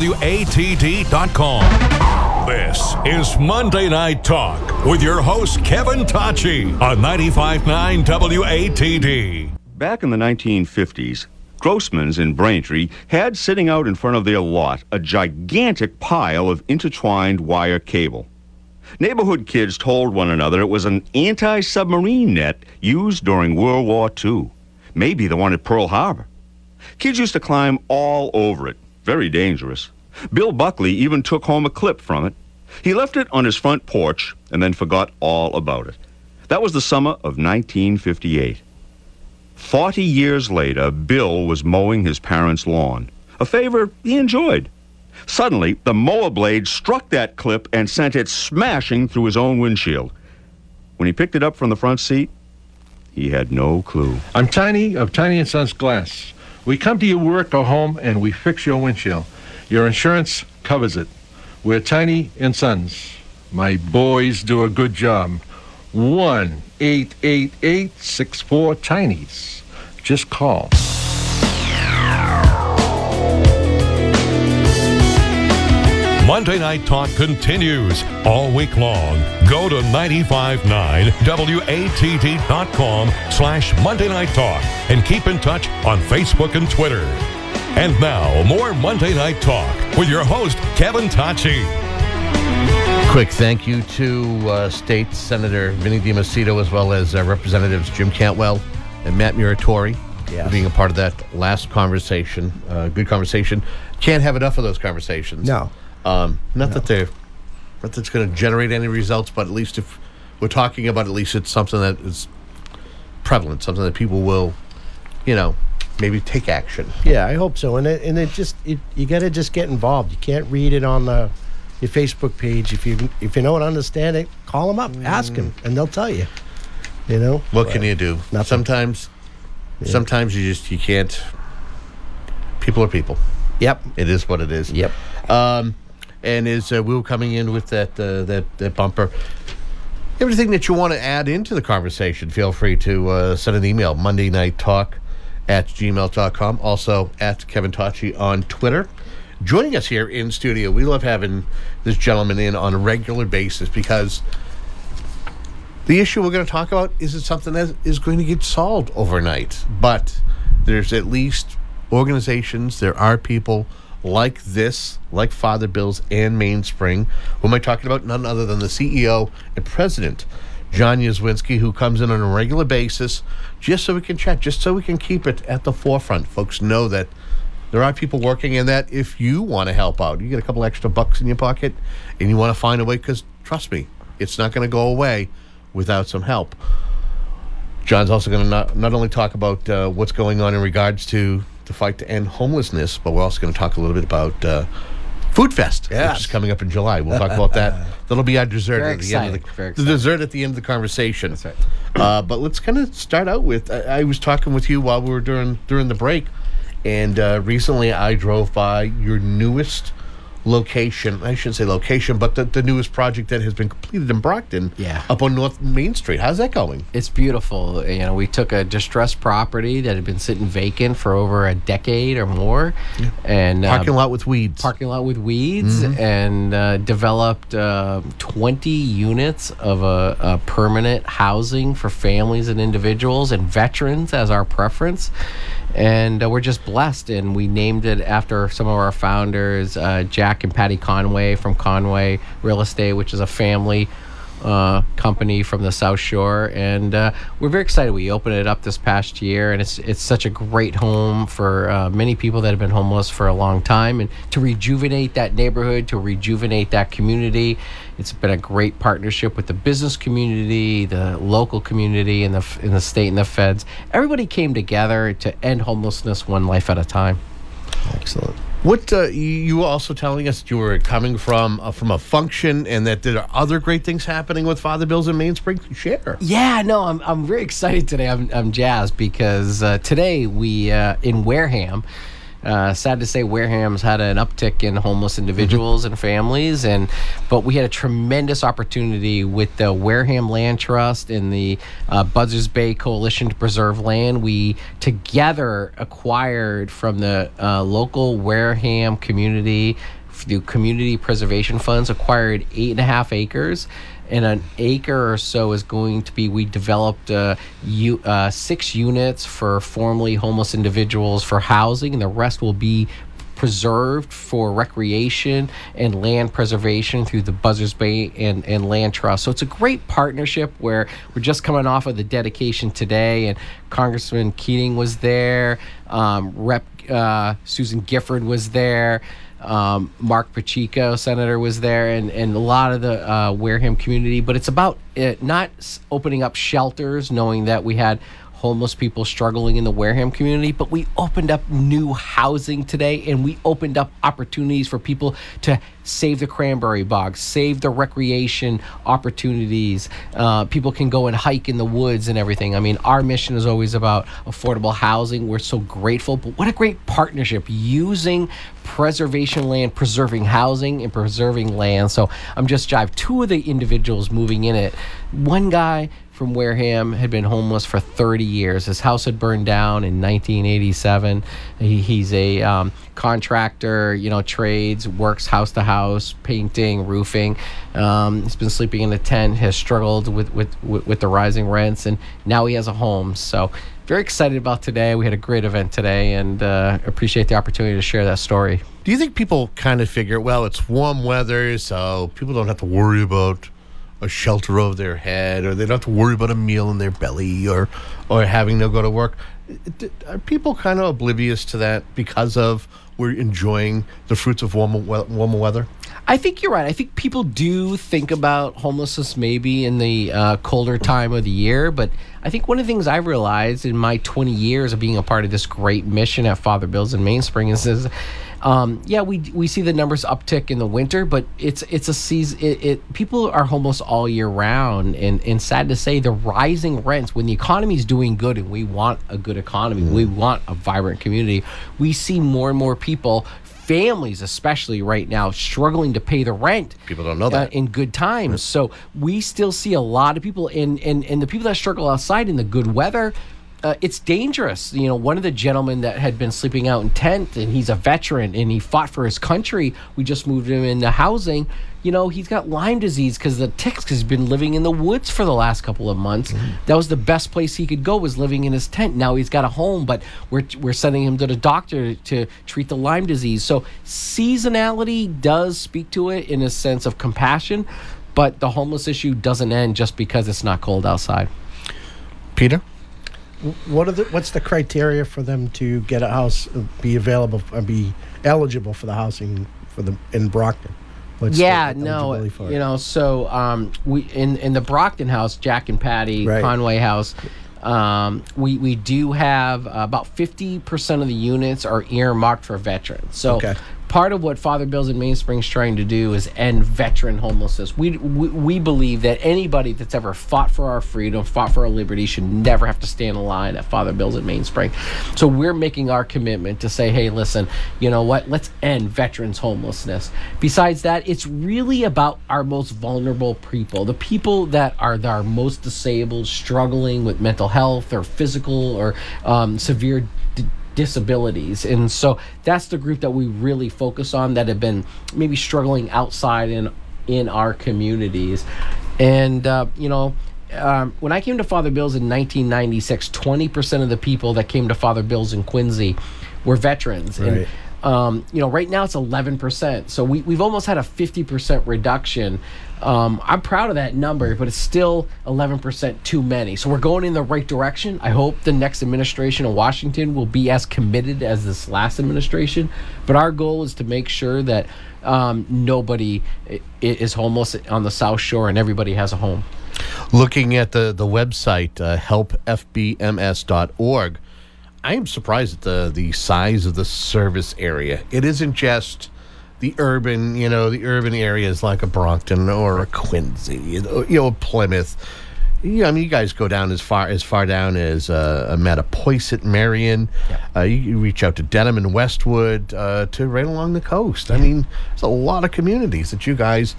WATD.com. This is Monday Night Talk with your host, Kevin Tachi, on 95.9 WATD. Back in the 1950s, Grossman's in Braintree had sitting out in front of their lot a gigantic pile of intertwined wire cable. Neighborhood kids told one another it was an anti-submarine net used during World War II, maybe the one at Pearl Harbor. Kids used to climb all over it, very dangerous. Bill Buckley even took home a clip from it. He left it on his front porch and then forgot all about it. That was the summer of 1958. 40 years later, Bill was mowing his parents' lawn, a favor he enjoyed. Suddenly, the mower blade struck that clip and sent it smashing through his own windshield. When he picked it up from the front seat, he had no clue. I'm Tiny of Tiny & Sons Glass. We come to your work or home and we fix your windshield. Your insurance covers it. We're Tiny & Sons. My boys do a good job. 1-888-64-TINIES. Just call. Monday Night Talk continues all week long. Go to 95.9 WATD.com/Monday Night Talk and keep in touch on Facebook and Twitter. And now, more Monday Night Talk with your host, Kevin Tachi. Quick thank you to State Senator Vinnie DiMacedo, as well as Representatives Jim Cantwell and Matt Muratori for being a part of that last conversation. Good conversation. Can't have enough of those conversations. No. Not that that's going to generate any results, but at least if we're talking about, at least it's something that is prevalent, something that people will, maybe take action. Yeah, I hope so. And you got to just get involved. You can't read it on your Facebook page. If you don't understand it, call them up, ask them, and they'll tell you. What can you do? Nothing. Sometimes you can't. People are people. Yep. It is what it is. Yep. And as we were coming in with that bumper, everything that you want to add into the conversation, feel free to send an email, mondaynighttalk@gmail.com, also at Kevin Tachi on Twitter. Joining us here in studio, we love having this gentleman in on a regular basis, because the issue we're going to talk about isn't something that is going to get solved overnight. But there's at least organizations, there are people like this, like Father Bill's and Mainspring. Who am I talking about? None other than the CEO and president, John Yaswinski, who comes in on a regular basis just so we can chat, just so we can keep it at the forefront. Folks know that there are people working, and that if you want to help out, you get a couple extra bucks in your pocket and you want to find a way, because trust me, it's not going to go away without some help. John's also going to not only talk about what's going on in regards to the fight to end homelessness, but we're also going to talk a little bit about Food Fest, which is coming up in July. We'll talk about that. That'll be our dessert at the end of the dessert at the end of the conversation. That's right. But let's kind of start out with, I was talking with you while we were during the break, and recently I drove by your newest location. I shouldn't say location, but the newest project that has been completed in Brockton. Yeah. Up on North Main Street. How's that going? It's beautiful. You know, we took a distressed property that had been sitting vacant for over a decade or more, and Parking lot with weeds. And developed 20 units of a permanent housing for families and individuals and veterans as our preference. And we're just blessed, and we named it after some of our founders, Jack and Patty Conway from Conway Real Estate, which is a family company from the South Shore, and we're very excited. We opened it up this past year, and it's such a great home for many people that have been homeless for a long time, and to rejuvenate that neighborhood, to rejuvenate that community. It's been a great partnership with the business community, the local community, and in the state and the feds. Everybody came together to end homelessness one life at a time. Excellent. What you were also telling us that you were coming from a function, and that there are other great things happening with Father Bill's in Mainspring. Share. Yeah, no, I'm very excited today. I'm jazzed because today we in Wareham. Sad to say, Wareham's had an uptick in homeless individuals and families, but we had a tremendous opportunity with the Wareham Land Trust and the Buzzards Bay Coalition to Preserve Land. We together acquired from the local Wareham community through community preservation funds, acquired 8.5 acres. And an acre or so is going to be, we developed 6 units for formerly homeless individuals for housing, and the rest will be preserved for recreation and land preservation through the Buzzards Bay and Land Trust. So it's a great partnership where we're just coming off of the dedication today, and Congressman Keating was there, Rep. Susan Gifford was there, Mark Pacheco, Senator, was there, and a lot of the Wareham community. But it's about not opening up shelters, knowing that we had homeless people struggling in the Wareham community, but we opened up new housing today, and we opened up opportunities for people to save the cranberry bogs, save the recreation opportunities. People can go and hike in the woods and everything. I mean, our mission is always about affordable housing. We're so grateful, but what a great partnership using preservation land, preserving housing, and preserving land. So I'm just jived. 2 of the individuals moving in it, one guy from Wareham had been homeless for 30 years. His house had burned down in 1987. He's a contractor, trades, works house to house, painting, roofing. He's been sleeping in a tent, has struggled with the rising rents, and now he has a home. So very excited about today. We had a great event today, and appreciate the opportunity to share that story. Do you think people kind of figure, well, it's warm weather, so people don't have to worry about a shelter over their head, or they don't have to worry about a meal in their belly, or having to go to work? Are people kind of oblivious to that because of we're enjoying the fruits of warmer weather? I think you're right. I think people do think about homelessness maybe in the colder time of the year, but I think one of the things I've realized in my 20 years of being a part of this great mission at Father Bill's in Mainspring is we see the numbers uptick in the winter, but it's a season. People are homeless all year round, and sad to say, the rising rents, when the economy is doing good, and we want a good economy, we want a vibrant community, we see more and more people, families especially right now, struggling to pay the rent. People don't know that in good times. So we still see a lot of people, and the people that struggle outside in the good weather. It's dangerous. One of the gentlemen that had been sleeping out in tent, and he's a veteran, and he fought for his country. We just moved him into housing. He's got Lyme disease because of the ticks, because he's been living in the woods for the last couple of months. That was the best place he could go, was living in his tent. Now he's got a home, but we're sending him to the doctor to treat the Lyme disease. So seasonality does speak to it in a sense of compassion, but the homeless issue doesn't end just because it's not cold outside. Peter? What's the criteria for them to get a house, be available, be eligible for the housing in Brockton? So we in the Brockton house, Jack and Patty Conway house, we do have about 50% of the units are earmarked for veterans. So part of what Father Bill's in Mainspring's trying to do is end veteran homelessness. We believe that anybody that's ever fought for our freedom, fought for our liberty, should never have to stand in line at Father Bill's in Mainspring. So we're making our commitment to say, hey, listen, you know what? Let's end veterans homelessness. Besides that, it's really about our most vulnerable people, the people that are most disabled, struggling with mental health or physical or severe disabilities. And so that's the group that we really focus on, that have been maybe struggling outside in our communities. And when I came to Father Bill's in 1996, 20% of the people that came to Father Bill's in Quincy were veterans. Right. And right now it's 11%. So we've almost had a 50% reduction. I'm proud of that number, but it's still 11% too many. So we're going in the right direction. I hope the next administration in Washington will be as committed as this last administration. But our goal is to make sure that nobody is homeless on the South Shore and everybody has a home. Looking at the website, helpfbms.org, I am surprised at the size of the service area. It isn't just the urban, the urban areas like a Brockton or a Quincy, Plymouth. You guys go down as far down as Mattapoisett, Marion. Yeah. You reach out to Denham and Westwood to right along the coast. I mean, there's a lot of communities that you guys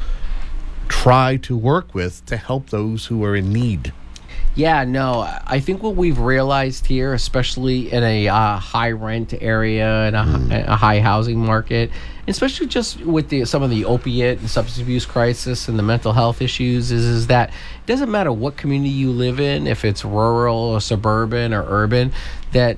try to work with to help those who are in need. Yeah, no, I think what we've realized here, especially in a high rent area and a high housing market, especially just with some of the opiate and substance abuse crisis and the mental health issues, is that it doesn't matter what community you live in, if it's rural or suburban or urban, that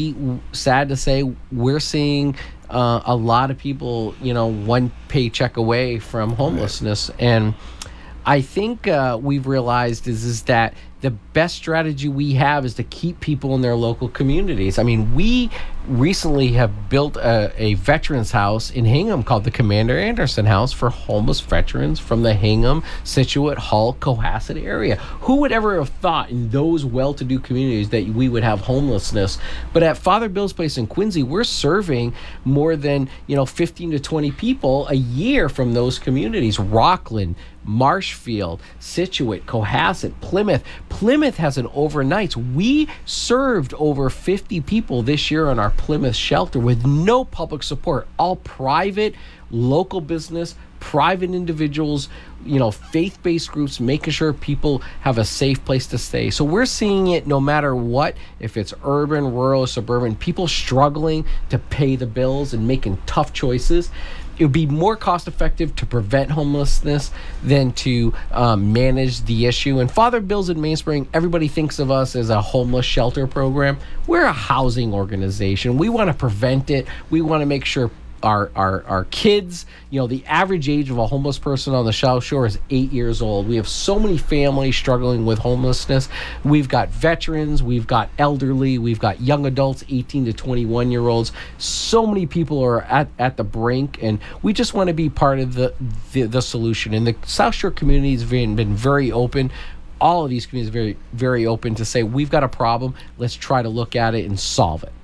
sad to say, we're seeing a lot of people, one paycheck away from homelessness. Right. And I think we've realized is that the best strategy we have is to keep people in their local communities. I mean, we recently have built a veterans house in Hingham called the Commander Anderson House for homeless veterans from the Hingham, Scituate, Hull, Cohasset area. Who would ever have thought in those well-to-do communities that we would have homelessness? But at Father Bill's Place in Quincy, we're serving more than 15 to 20 people a year from those communities. Rockland, Marshfield, Scituate, Cohasset, Plymouth. Plymouth has an overnights. We served over 50 people this year on our Plymouth shelter with no public support, all private, local business, private individuals, faith-based groups, making sure people have a safe place to stay. So we're seeing it no matter what, if it's urban, rural, or suburban, people struggling to pay the bills and making tough choices. It would be more cost-effective to prevent homelessness than to manage the issue. And Father Bill's in Mainspring, everybody thinks of us as a homeless shelter program. We're a housing organization. We want to prevent it. We want to make sure our kids, the average age of a homeless person on the South Shore is 8 years old. We have so many families struggling with homelessness. We've got veterans, we've got elderly, we've got young adults, 18 to 21-year-olds. So many people are at the brink, and we just want to be part of the solution. And the South Shore community has been very open. All of these communities are very, very open to say, we've got a problem, let's try to look at it and solve it.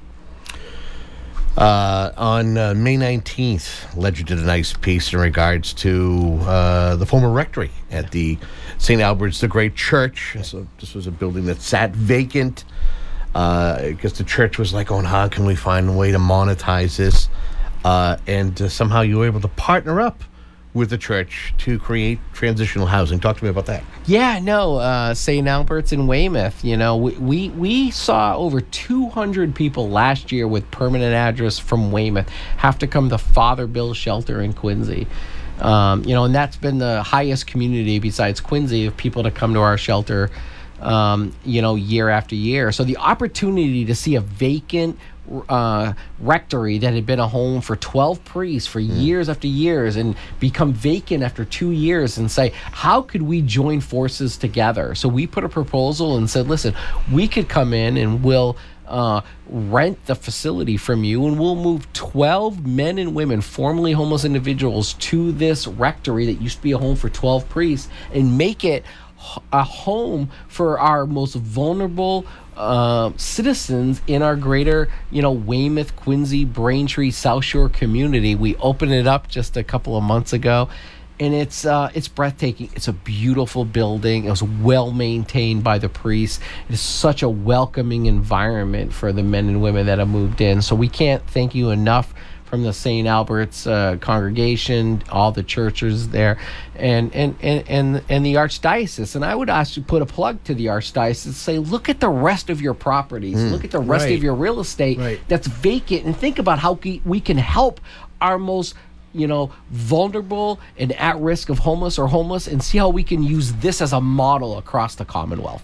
On May 19th, Ledger did a nice piece in regards to the former rectory at the St. Albert's the Great Church. So this was a building that sat vacant. I guess the church was like, how can we find a way to monetize this? And somehow you were able to partner up with the church to create transitional housing. Talk to me about that. Yeah, no, St. Albert's in Weymouth, we saw over 200 people last year with permanent address from Weymouth have to come to Father Bill's shelter in Quincy. And that's been the highest community besides Quincy of people to come to our shelter, year after year. So the opportunity to see a vacant rectory that had been a home for 12 priests for years after years and become vacant after 2 years, and say, how could we join forces together? So we put a proposal and said, listen, we could come in and we'll rent the facility from you, and we'll move 12 men and women, formerly homeless individuals, to this rectory that used to be a home for 12 priests and make it a home for our most vulnerable citizens in our greater, Weymouth, Quincy, Braintree, South Shore community. We opened it up just a couple of months ago, and it's breathtaking. It's a beautiful building. It was well maintained by the priests. It is such a welcoming environment for the men and women that have moved in. So we can't thank you enough from the St. Albert's congregation, all the churches there, and the Archdiocese. And I would actually put a plug to the Archdiocese, say, look at the rest of your properties, look at the rest of your real estate that's vacant, and think about how we can help our most vulnerable and at risk of homeless, and see how we can use this as a model across the Commonwealth.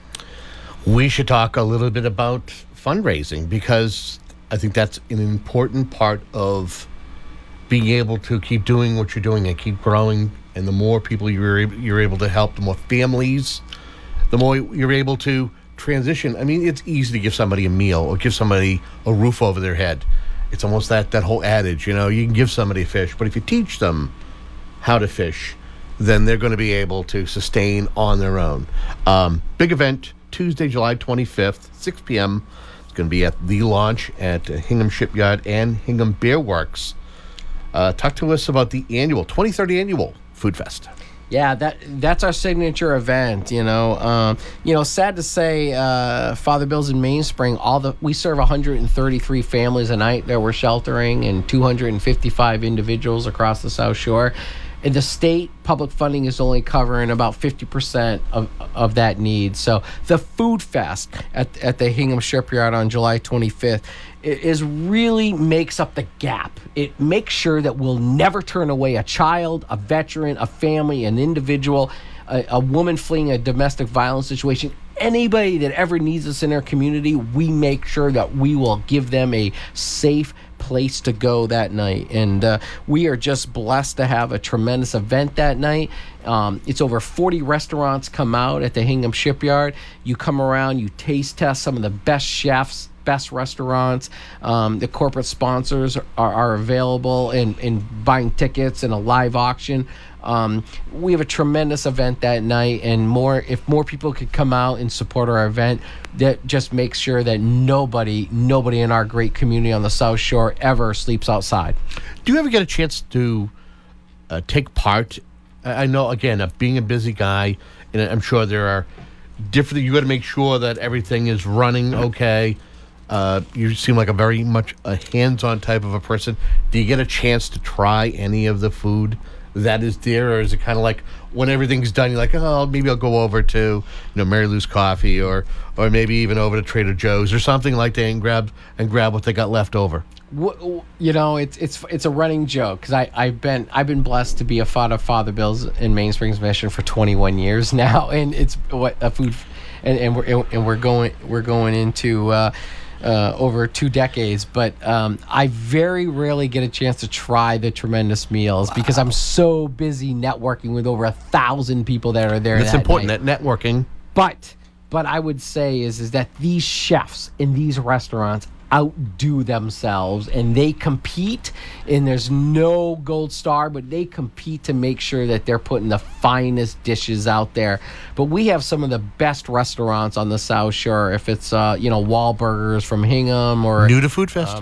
We should talk a little bit about fundraising, because I think that's an important part of being able to keep doing what you're doing and keep growing. And the more people you're able to help, the more families, the more you're able to transition. I mean, it's easy to give somebody a meal or give somebody a roof over their head. It's almost that whole adage, you can give somebody a fish, but if you teach them how to fish, then they're going to be able to sustain on their own. Big event, Tuesday, July 25th, 6 p.m., going to be at the launch at Hingham Shipyard and Hingham Beer Works. Talk to us about the 23rd annual Food Fest. Yeah, that's our signature event. Sad to say, Father Bill's in Mainspring. We serve 133 families a night that we're sheltering, and 255 individuals across the South Shore. And the state public funding is only covering about 50% of that need. So the Food Fest at the Hingham Shipyard on July 25th really makes up the gap. It makes sure that we'll never turn away a child, a veteran, a family, an individual, a woman fleeing a domestic violence situation. Anybody that ever needs us in our community, we make sure that we will give them a safe place to go that night. And we are just blessed to have a tremendous event that night. It's over 40 restaurants come out at the Hingham Shipyard. You come around, you taste test some of the best chefs, best restaurants. The corporate sponsors are available in buying tickets and a live auction. We have a tremendous event that night, and if more people could come out and support our event, that just makes sure that nobody in our great community on the South Shore ever sleeps outside. Do you ever get a chance to take part? I know, again, being a busy guy, and I'm sure there are different, you got to make sure that everything is running okay. You seem like a very much a hands-on type of a person. Do you get a chance to try any of the food that is there, or is it kind of like when everything's done, you're like, oh, maybe I'll go over to Mary Lou's Coffee, or maybe even over to Trader Joe's or something like that, and grab what they got left over? It's a running joke, because I've been blessed to be a Father Bill's in Mainspring's mission for 21 years now, and it's a food, and we're going into over 2 decades, but I very rarely get a chance to try the tremendous meals because I'm so busy networking with over 1,000 people that are there. That's important, that networking. But I would say is that these chefs in these restaurants outdo themselves, and they compete, and there's no gold star, but they compete to make sure that they're putting the finest dishes out there. But we have some of the best restaurants on the South Shore. If it's Wahlburgers from Hingham, or New to Food Fest,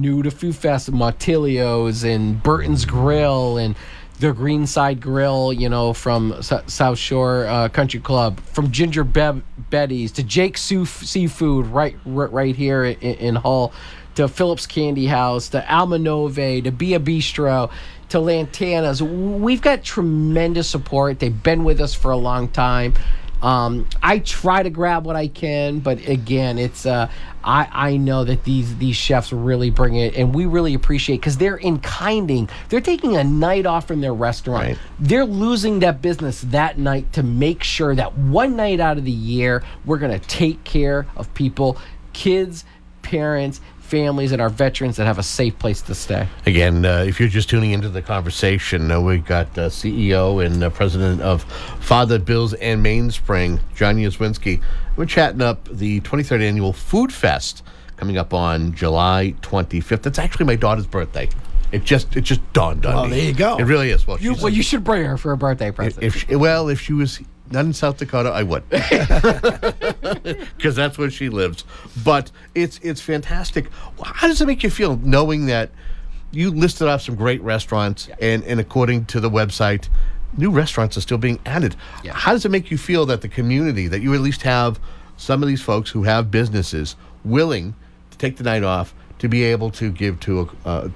Martilio's and Burton's Grill, and the Greenside Grill, from South Shore Country Club, from Ginger Betty's to Jake's Seafood right here in Hull, to Phillips Candy House, to Almanove, to Bia Bistro, to Lantana's. We've got tremendous support. They've been with us for a long time. I try to grab what I can, but again, it's I know that these chefs really bring it, and we really appreciate, because they're in-kinding. They're taking a night off from their restaurant. Right. They're losing that business that night to make sure that one night out of the year, we're going to take care of people, kids, parents, families, and our veterans that have a safe place to stay. Again, if you're just tuning into the conversation, we've got CEO and President of Father Bill's and Mainspring, John Yaswinski. We're chatting up the 23rd Annual Food Fest coming up on July 25th. It's actually my daughter's birthday. It just dawned on me. Well, there you go. It really is. Well, you should bring her for a birthday present. If she was Not in South Dakota, I would. Because that's where she lives. But it's fantastic. How does it make you feel knowing that you listed off some great restaurants and according to the website, new restaurants are still being added? Yeah. How does it make you feel that the community, that you at least have some of these folks who have businesses willing to take the night off to be able to give to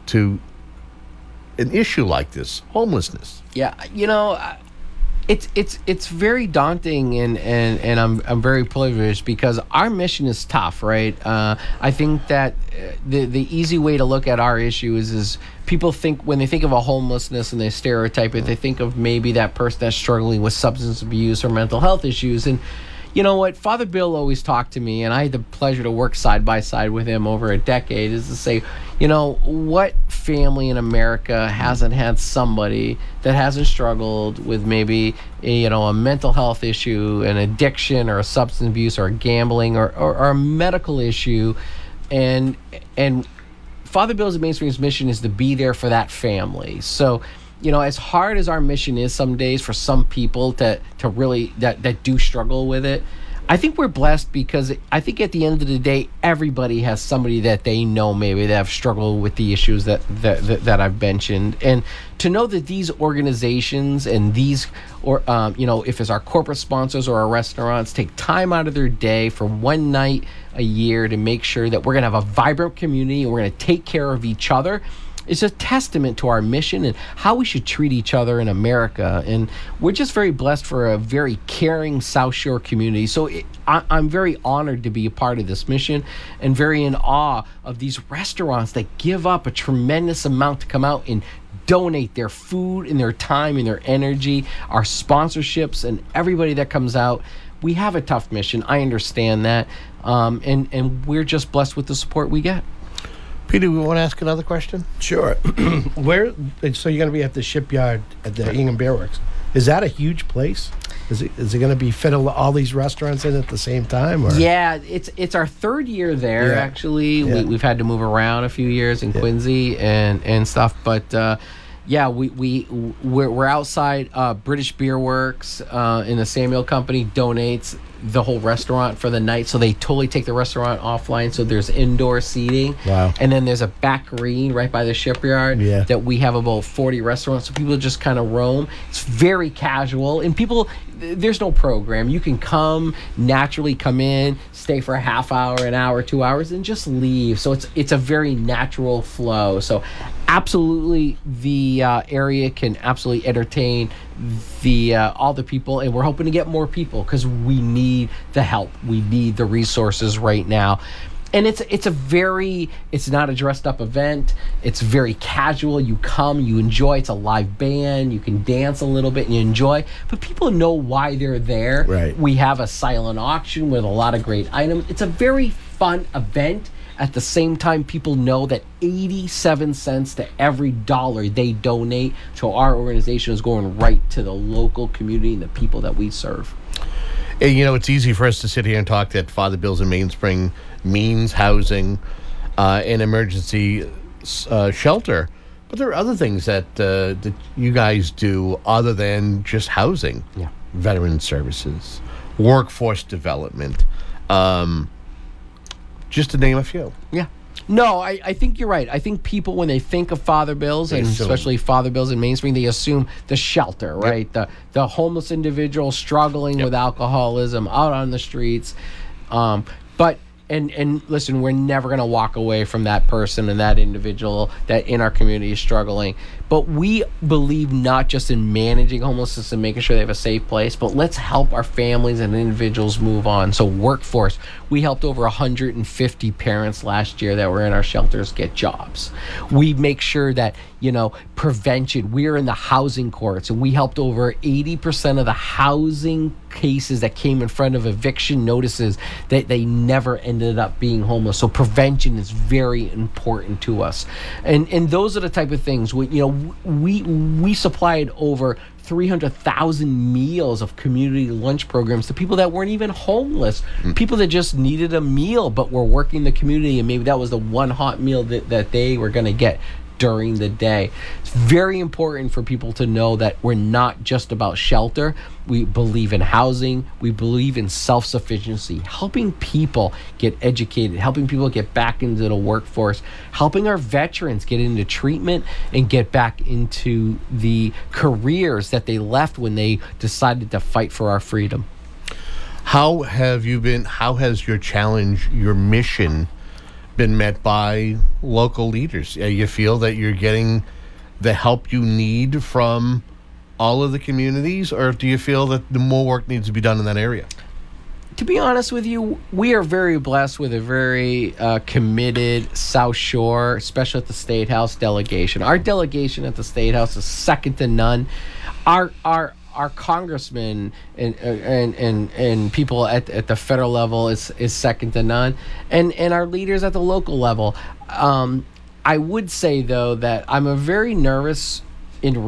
an issue like this, homelessness? Yeah, it's very daunting, and I'm very privileged because our mission is tough, right? I think that the easy way to look at our issue is people think, when they think of a homelessness and they stereotype it, they think of maybe that person that's struggling with substance abuse or mental health issues. And you know what? Father Bill always talked to me, and I had the pleasure to work side by side with him over a decade, is to say, what family in America hasn't had somebody that hasn't struggled with maybe a mental health issue, an addiction, or a substance abuse, or a gambling, or a medical issue, and Father Bill's Mainstream's mission is to be there for that family. So, as hard as our mission is some days for some people to really that do struggle with it, I think we're blessed because I think at the end of the day, everybody has somebody that they know maybe that have struggled with the issues that I've mentioned. And to know that these organizations and these, or if it's our corporate sponsors or our restaurants, take time out of their day for one night a year to make sure that we're going to have a vibrant community and we're going to take care of each other, it's a testament to our mission and how we should treat each other in America. And we're just very blessed for a very caring South Shore community. So I'm very honored to be a part of this mission and very in awe of these restaurants that give up a tremendous amount to come out and donate their food and their time and their energy, our sponsorships, and everybody that comes out. We have a tough mission. I understand that. And we're just blessed with the support we get. Peter, we want to ask another question? Sure. So you're going to be at the shipyard at the Ingham Beer Works. Is that a huge place? Is it going to be fit all these restaurants in at the same time? Or? Yeah, it's our third year there, actually. Yeah. We've had to move around a few years in Quincy and stuff. But, we're outside British Beer Works, and the Samuel Company donates the whole restaurant for the night, so they totally take the restaurant offline, so there's indoor seating. Wow. And then there's a back green right by the shipyard that we have about 40 restaurants, so people just kind of roam. It's very casual, and people, there's no program. You can naturally come in, stay for a half hour, an hour, 2 hours, and just leave. So it's a very natural flow. So absolutely, the area can absolutely entertain all the people, and we're hoping to get more people because we need the help. We need the resources right now. And it's not a dressed up event. It's very casual. You come, you enjoy. It's a live band. You can dance a little bit and you enjoy. But people know why they're there. Right. We have a silent auction with a lot of great items. It's a very fun event. At the same time, people know that 87 cents to every dollar they donate to our organization is going right to the local community and the people that we serve. And, it's easy for us to sit here and talk that Father Bill's in Mainspring means housing and emergency shelter. But there are other things that you guys do other than just housing. Yeah. Veteran services, workforce development, just to name a few. Yeah. No, I think you're right. I think people, when they think of Father Bill's, and especially Father Bill's in Mainspring, they assume the shelter, right? Yep. The homeless individual struggling with alcoholism out on the streets. But listen, we're never going to walk away from that person and that individual that in our community is struggling. But we believe not just in managing homelessness and making sure they have a safe place, but let's help our families and individuals move on. So workforce, we helped over 150 parents last year that were in our shelters get jobs. We make sure that, prevention, we're in the housing courts, and we helped over 80% of the housing cases that came in front of eviction notices that they never ended up being homeless. So prevention is very important to us. And those are the type of things, we supplied over 300,000 meals of community lunch programs to people that weren't even homeless, people that just needed a meal but were working the community, and maybe that was the one hot meal that they were going to get during the day. It's very important for people to know that we're not just about shelter. We believe in housing. We believe in self-sufficiency, helping people get educated, helping people get back into the workforce, helping our veterans get into treatment and get back into the careers that they left when they decided to fight for our freedom. How has your challenge, your mission, been met by local leaders? You feel that you're getting the help you need from all of the communities, or do you feel that the more work needs to be done in that area? To be honest with you, we are very blessed with a very committed South Shore, especially at the State House delegation. Our delegation at the State House is second to none. Our congressmen and people at the federal level is second to none, and our leaders at the local level. I would say though that I'm a very nervous in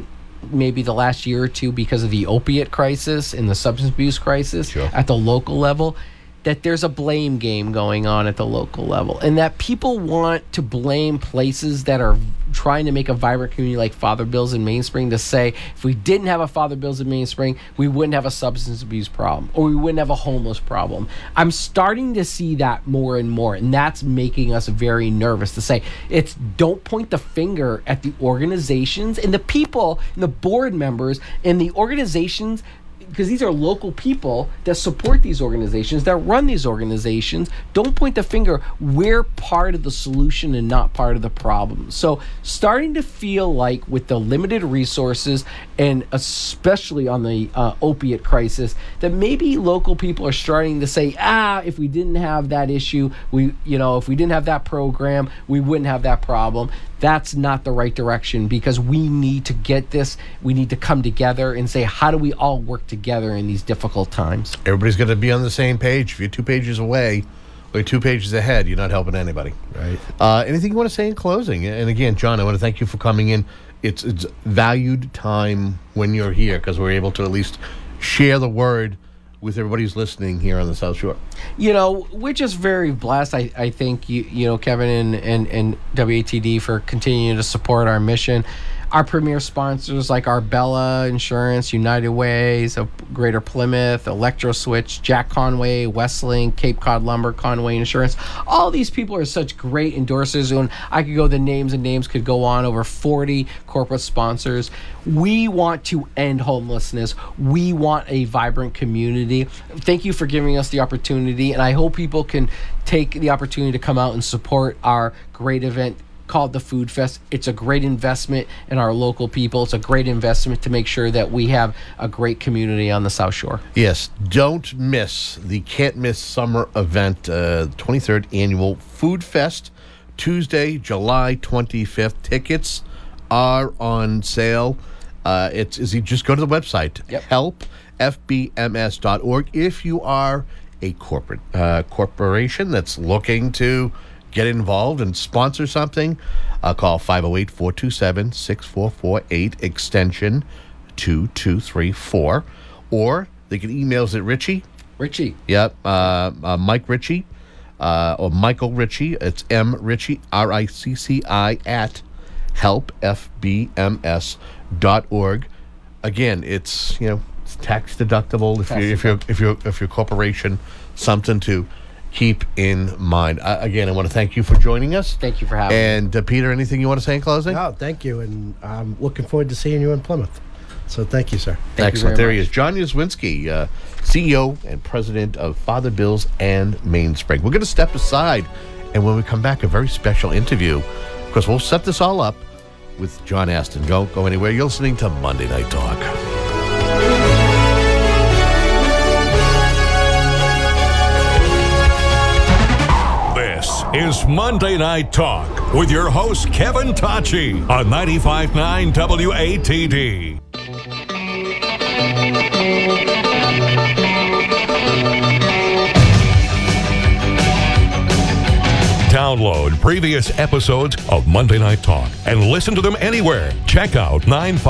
maybe the last year or two because of the opiate crisis and the substance abuse crisis at the local level, that there's a blame game going on at the local level, and that people want to blame places that are trying to make a vibrant community like Father Bill's in Mainspring, to say if we didn't have a Father Bill's in Mainspring, we wouldn't have a substance abuse problem, or we wouldn't have a homeless problem. I'm starting to see that more and more, and that's making us very nervous to say, don't point the finger at the organizations and the people and the board members and the organizations, because these are local people that support these organizations, that run these organizations. Don't point the finger. We're part of the solution and not part of the problem. So starting to feel like with the limited resources, and especially on the opiate crisis, that maybe local people are starting to say, if we didn't have that issue, if we didn't have that program, we wouldn't have that problem. That's not the right direction, because we need to get this. We need to come together and say, how do we all work together in these difficult times? Everybody's got to be on the same page. If you're 2 pages away or 2 pages ahead, you're not helping anybody. Right. Anything you want to say in closing? And again, John, I want to thank you for coming in. It's valued time when you're here, because we're able to at least share the word with everybody who's listening here on the South Shore. We're just very blessed. I think Kevin and WATD for continuing to support our mission. Our premier sponsors like Arbella Insurance, United Ways of Greater Plymouth, ElectroSwitch, Jack Conway, Westlink, Cape Cod Lumber, Conway Insurance. All these people are such great endorsers, and I could go, the names could go on, over 40 corporate sponsors. We want to end homelessness. We want a vibrant community. Thank you for giving us the opportunity, and I hope people can take the opportunity to come out and support our great event called the Food Fest. It's a great investment in our local people. It's a great investment to make sure that we have a great community on the South Shore. Yes, don't miss the Can't Miss Summer event, 23rd Annual Food Fest, Tuesday, July 25th. Tickets are on sale. You just go to the website, helpfbms.org. If you are a corporation that's looking to get involved and sponsor something, call 508-427-6448, extension 2234, or they can email us at Richie. Yep, Mike Ritchie, or Michael Ritchie. It's M Ritchie, RICCI, at helpfbms.org. Again, it's tax deductible if you're a corporation, something to keep in mind. Again, I want to thank you for joining us. Thank you for having me. And Peter, anything you want to say in closing? No, thank you, and I'm looking forward to seeing you in Plymouth. So thank you, sir. Excellent. There he is, John Yuzwinski, CEO and President of Father Bill's and Mainspring. We're going to step aside, and when we come back, a very special interview, because we'll set this all up with John Aston. Don't go anywhere. You're listening to Monday Night Talk. This is Monday Night Talk with your host, Kevin Tachi, on 95.9 WATD. Download previous episodes of Monday Night Talk and listen to them anywhere. Check out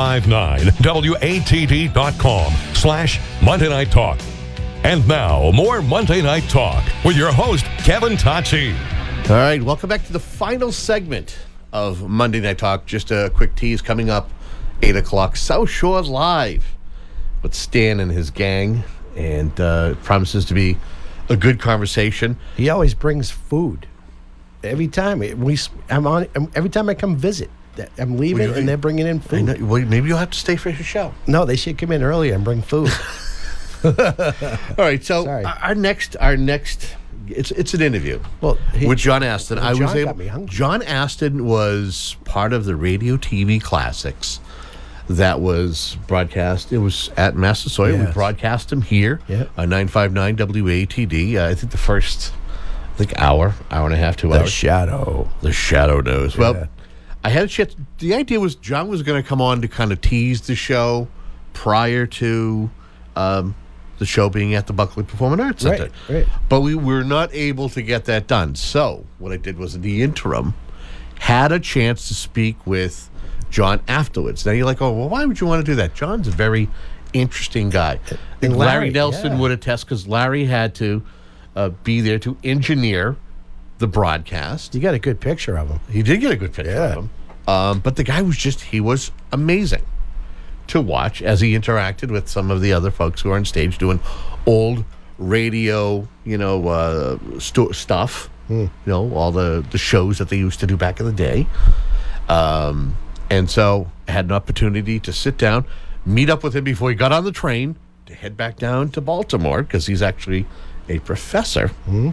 959watd.com/Monday Night Talk. And now, more Monday Night Talk with your host, Kevin Tachi. All right, welcome back to the final segment of Monday Night Talk. Just a quick tease coming up, 8 o'clock, South Shore Live with Stan and his gang, and it promises to be a good conversation. He always brings food. Every time every time I come visit, I'm leaving and they're bringing in food. Well, maybe you'll have to stay for his show. No, they should come in earlier and bring food. All right, so our next, it's an interview. With John Astin. John Astin was part of the Radio TV Classics that was broadcast. It was at Massasoit. Yes. We broadcast them here on 959 WATD. I think the first hour and a half, 2 hours. The Shadow knows. Yeah. Well, I had a chance. The idea was John was going to come on to kind of tease the show prior to the show being at the Buckley Performing Arts Center. Right. But we were not able to get that done. So what I did was, in the interim, had a chance to speak with John afterwards. Now you're like, oh, well, why would you want to do that? John's a very interesting guy. And Larry Nelson would attest, because Larry had to be there to engineer the broadcast. You got a good picture of him. He did get a good picture of him. But the guy he was amazing to watch as he interacted with some of the other folks who are on stage doing old radio, stuff. All the shows that they used to do back in the day. And so I had an opportunity to sit down, meet up with him before he got on the train to head back down to Baltimore, because he's actually a professor. He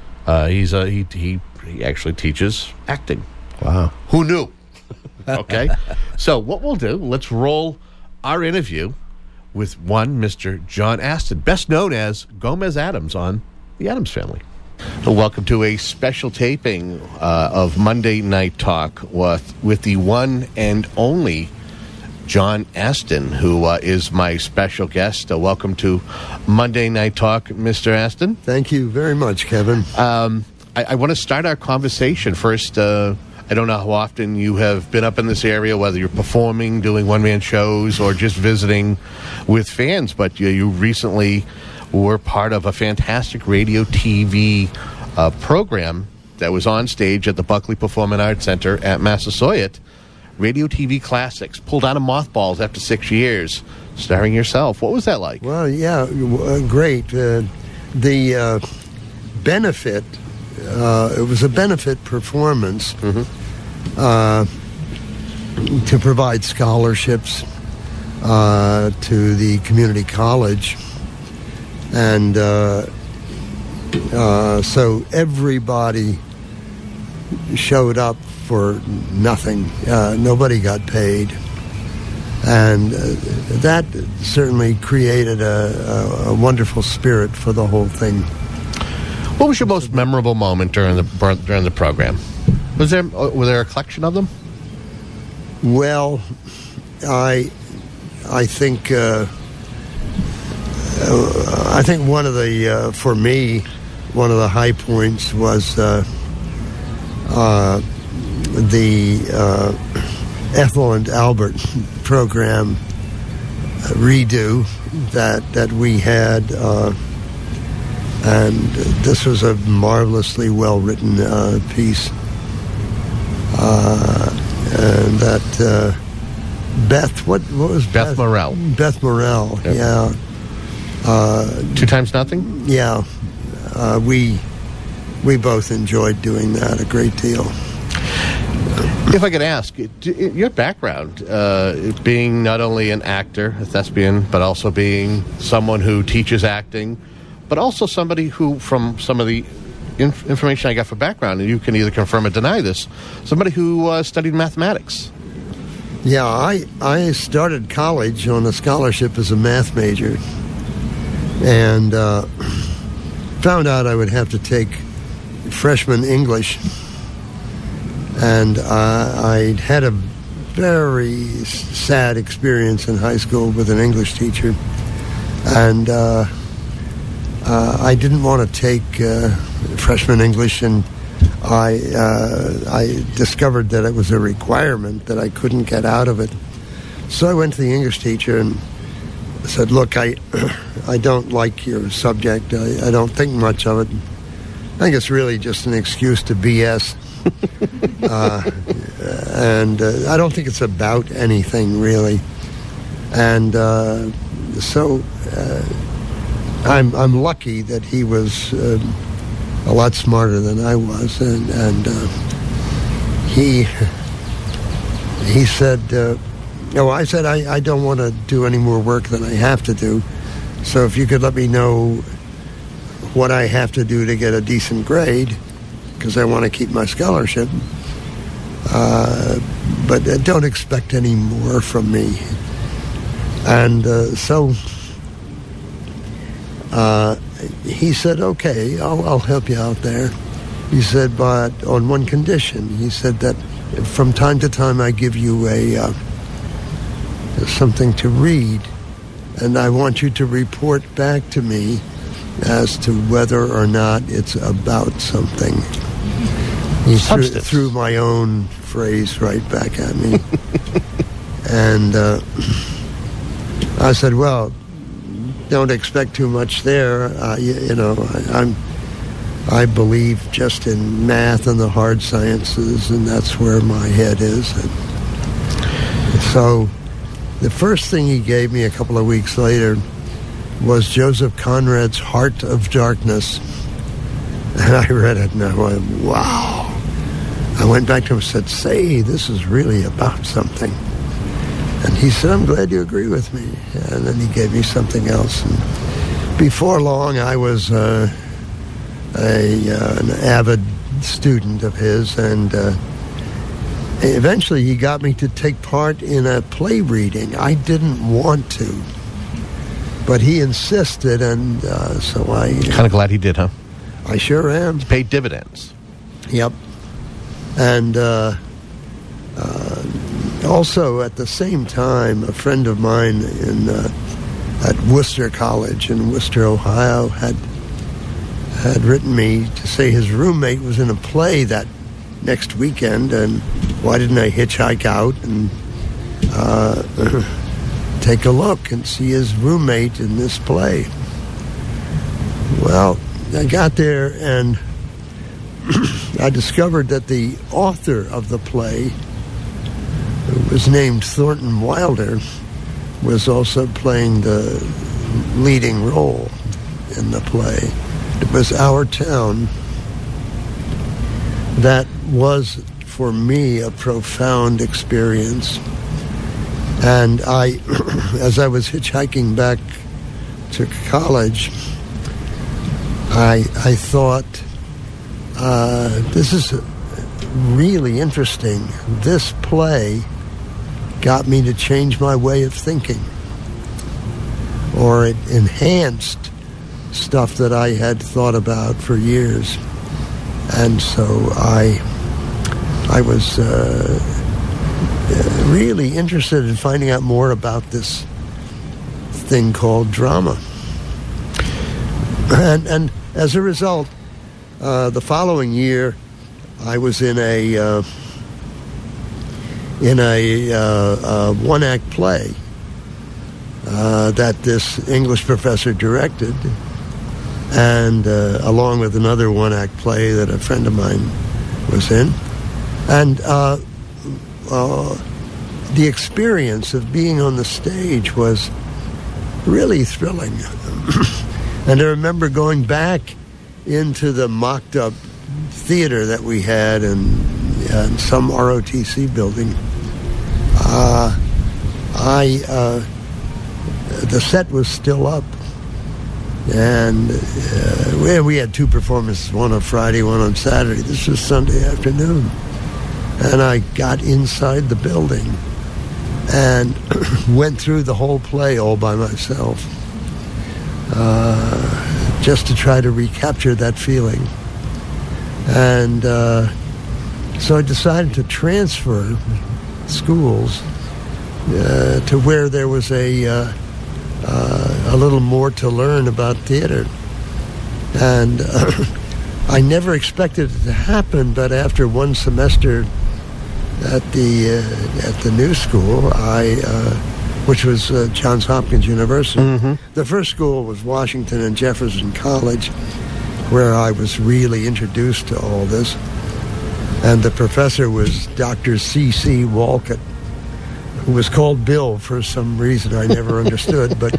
actually teaches acting. Wow. Who knew? Okay. So what we'll do, let's roll our interview with one Mr. John Astin, best known as Gomez Addams on The Addams Family. Welcome to a special taping of Monday Night Talk with the one and only John Astin, who is my special guest. Welcome to Monday Night Talk, Mr. Astin. Thank you very much, Kevin. I want to start our conversation first. I don't know how often you have been up in this area, whether you're performing, doing one-man shows, or just visiting with fans, but you recently were part of a fantastic radio TV program that was on stage at the Buckley Performing Arts Center at Massasoit. Radio TV Classics, pulled out of mothballs after 6 years, starring yourself. What was that like? Well, yeah, great. The benefit, it was a benefit performance to provide scholarships to the community college. And so everybody showed up for nothing. Nobody got paid. And that certainly created a wonderful spirit for the whole thing. What was your most memorable moment during the program? Were there a collection of them? Well, I think one of the for me, one of the high points was the Ethel and Albert program redo that we had, and this was a marvelously well written piece, and that Beth, what was Beth Morrell? Beth Morrell, yep. Yeah. 2 Times Nothing? Yeah. We both enjoyed doing that a great deal. If I could ask, your background, being not only an actor, a thespian, but also being someone who teaches acting, but also somebody who, from some of the information I got for background, and you can either confirm or deny this, somebody who studied mathematics. Yeah, I started college on a scholarship as a math major, and found out I would have to take freshman English. And I had a very sad experience in high school with an English teacher. And I didn't want to take freshman English, and I discovered that it was a requirement that I couldn't get out of it. So I went to the English teacher and said, look, I don't like your subject. I don't think much of it. I think it's really just an excuse to BS. And I don't think it's about anything, really. And so I'm lucky that he was a lot smarter than I was, and he said, I said I don't want to do any more work than I have to do, so if you could let me know what I have to do to get a decent grade, because I want to keep my scholarship, but don't expect any more from me. And so he said, okay, I'll help you out there. He said, but on one condition. He said that from time to time I give you something to read, and I want you to report back to me as to whether or not it's about something. He threw my own phrase right back at me. And I said, well, don't expect too much there. I believe just in math and the hard sciences, and that's where my head is. And so the first thing he gave me a couple of weeks later was Joseph Conrad's Heart of Darkness. And I read it and I went, wow. I went back to him and said, say, this is really about something. And he said, I'm glad you agree with me. And then he gave me something else. And before long, I was an avid student of his, and eventually he got me to take part in a play reading. I didn't want to, but he insisted, and so I... Kind of glad he did, huh? I sure am. It's paid dividends. Yep. And also at the same time, a friend of mine at Worcester College in Worcester, Ohio, had written me to say his roommate was in a play that next weekend, and why didn't I hitchhike out and take a look and see his roommate in this play. Well, I got there and I discovered that the author of the play, who was named Thornton Wilder, was also playing the leading role in the play. It was Our Town. That was, for me, a profound experience. And I, as I was hitchhiking back to college, I thought, this is really interesting. This play got me to change my way of thinking, or it enhanced stuff that I had thought about for years. And so I was really interested in finding out more about this thing called drama. And as a result, the following year, I was in a one-act play that this English professor directed, and along with another one-act play that a friend of mine was in. And the experience of being on the stage was really thrilling. And I remember going back into the mocked-up theater that we had in some ROTC building. The set was still up. And we had two performances, one on Friday, one on Saturday. This was Sunday afternoon. And I got inside the building and went through the whole play all by myself, just to try to recapture that feeling. And so I decided to transfer schools to where there was a little more to learn about theater. And I never expected it to happen, but after one semester at the new school, which was Johns Hopkins University. Mm-hmm. The first school was Washington and Jefferson College, where I was really introduced to all this. And the professor was Dr. C.C. Walcott, who was called Bill for some reason I never understood. But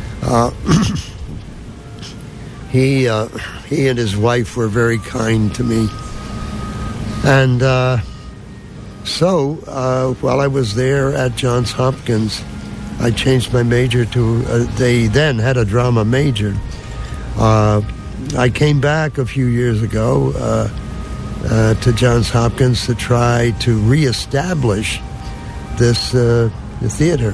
he and his wife were very kind to me. And so while I was there at Johns Hopkins, I changed my major to, they then had a drama major. I came back a few years ago to Johns Hopkins to try to reestablish this theater.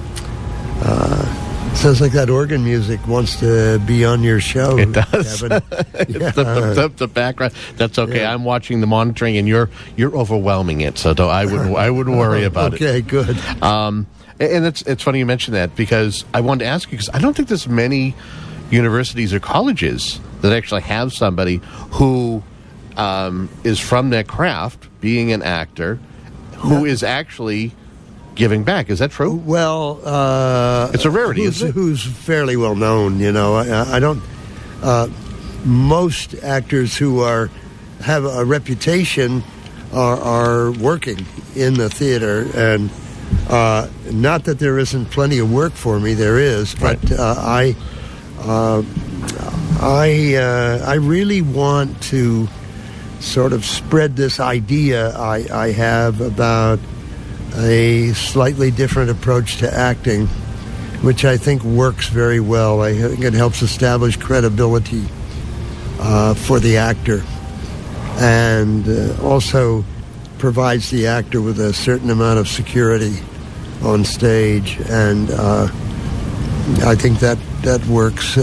Sounds like that organ music wants to be on your show. It does. Kevin. Yeah. the background. That's okay. Yeah. I'm watching the monitoring, and you're overwhelming it. So I wouldn't worry about it. Okay, good. And it's funny you mentioned that, because I wanted to ask you, because I don't think there's many universities or colleges that actually have somebody who is from their craft, being an actor, who is actually giving back. Is that true? Well, it's a rarity, isn't it? Who's fairly well known, you know. I don't. Most actors who have a reputation are working in the theater, and not that there isn't plenty of work for me. There is, but I really want to sort of spread this idea I have about a slightly different approach to acting, which I think works very well. I think it helps establish credibility for the actor, and also provides the actor with a certain amount of security on stage, and I think that works.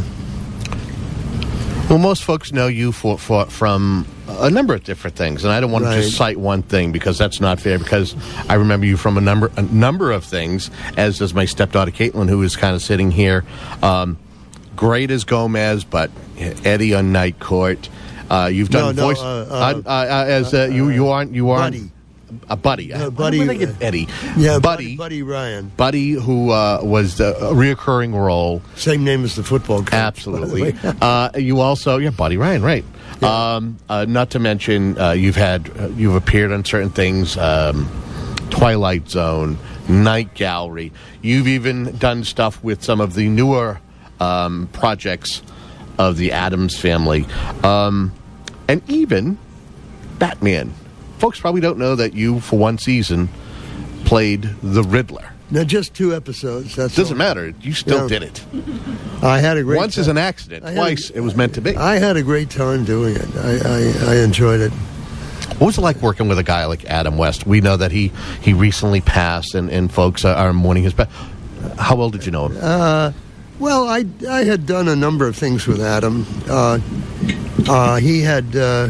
Well, most folks know you from a number of different things, and I don't want to just cite one thing, because that's not fair, because I remember you from a number of things, as does my stepdaughter Caitlin, who is kind of sitting here. Great as Gomez, but Eddie on Night Court. You've done voice you aren't Buddy. A Buddy. Buddy. When did I get Eddie? Yeah, Buddy Ryan. Buddy, who was a reoccurring role. Same name as the football coach. Absolutely. You also, Buddy Ryan, right? Yeah. Not to mention, you've appeared on certain things, Twilight Zone, Night Gallery. You've even done stuff with some of the newer projects of the Addams family, and even Batman. Folks probably don't know that you, for one season, played the Riddler. No, just 2 episodes. Doesn't matter. You still did it. I had a great Once is an accident. Twice it was meant to be. I had a great time doing it. I enjoyed it. What was it like working with a guy like Adam West? We know that he recently passed, and folks are mourning his death. How well did you know him? Well, I had done a number of things with Adam. He had...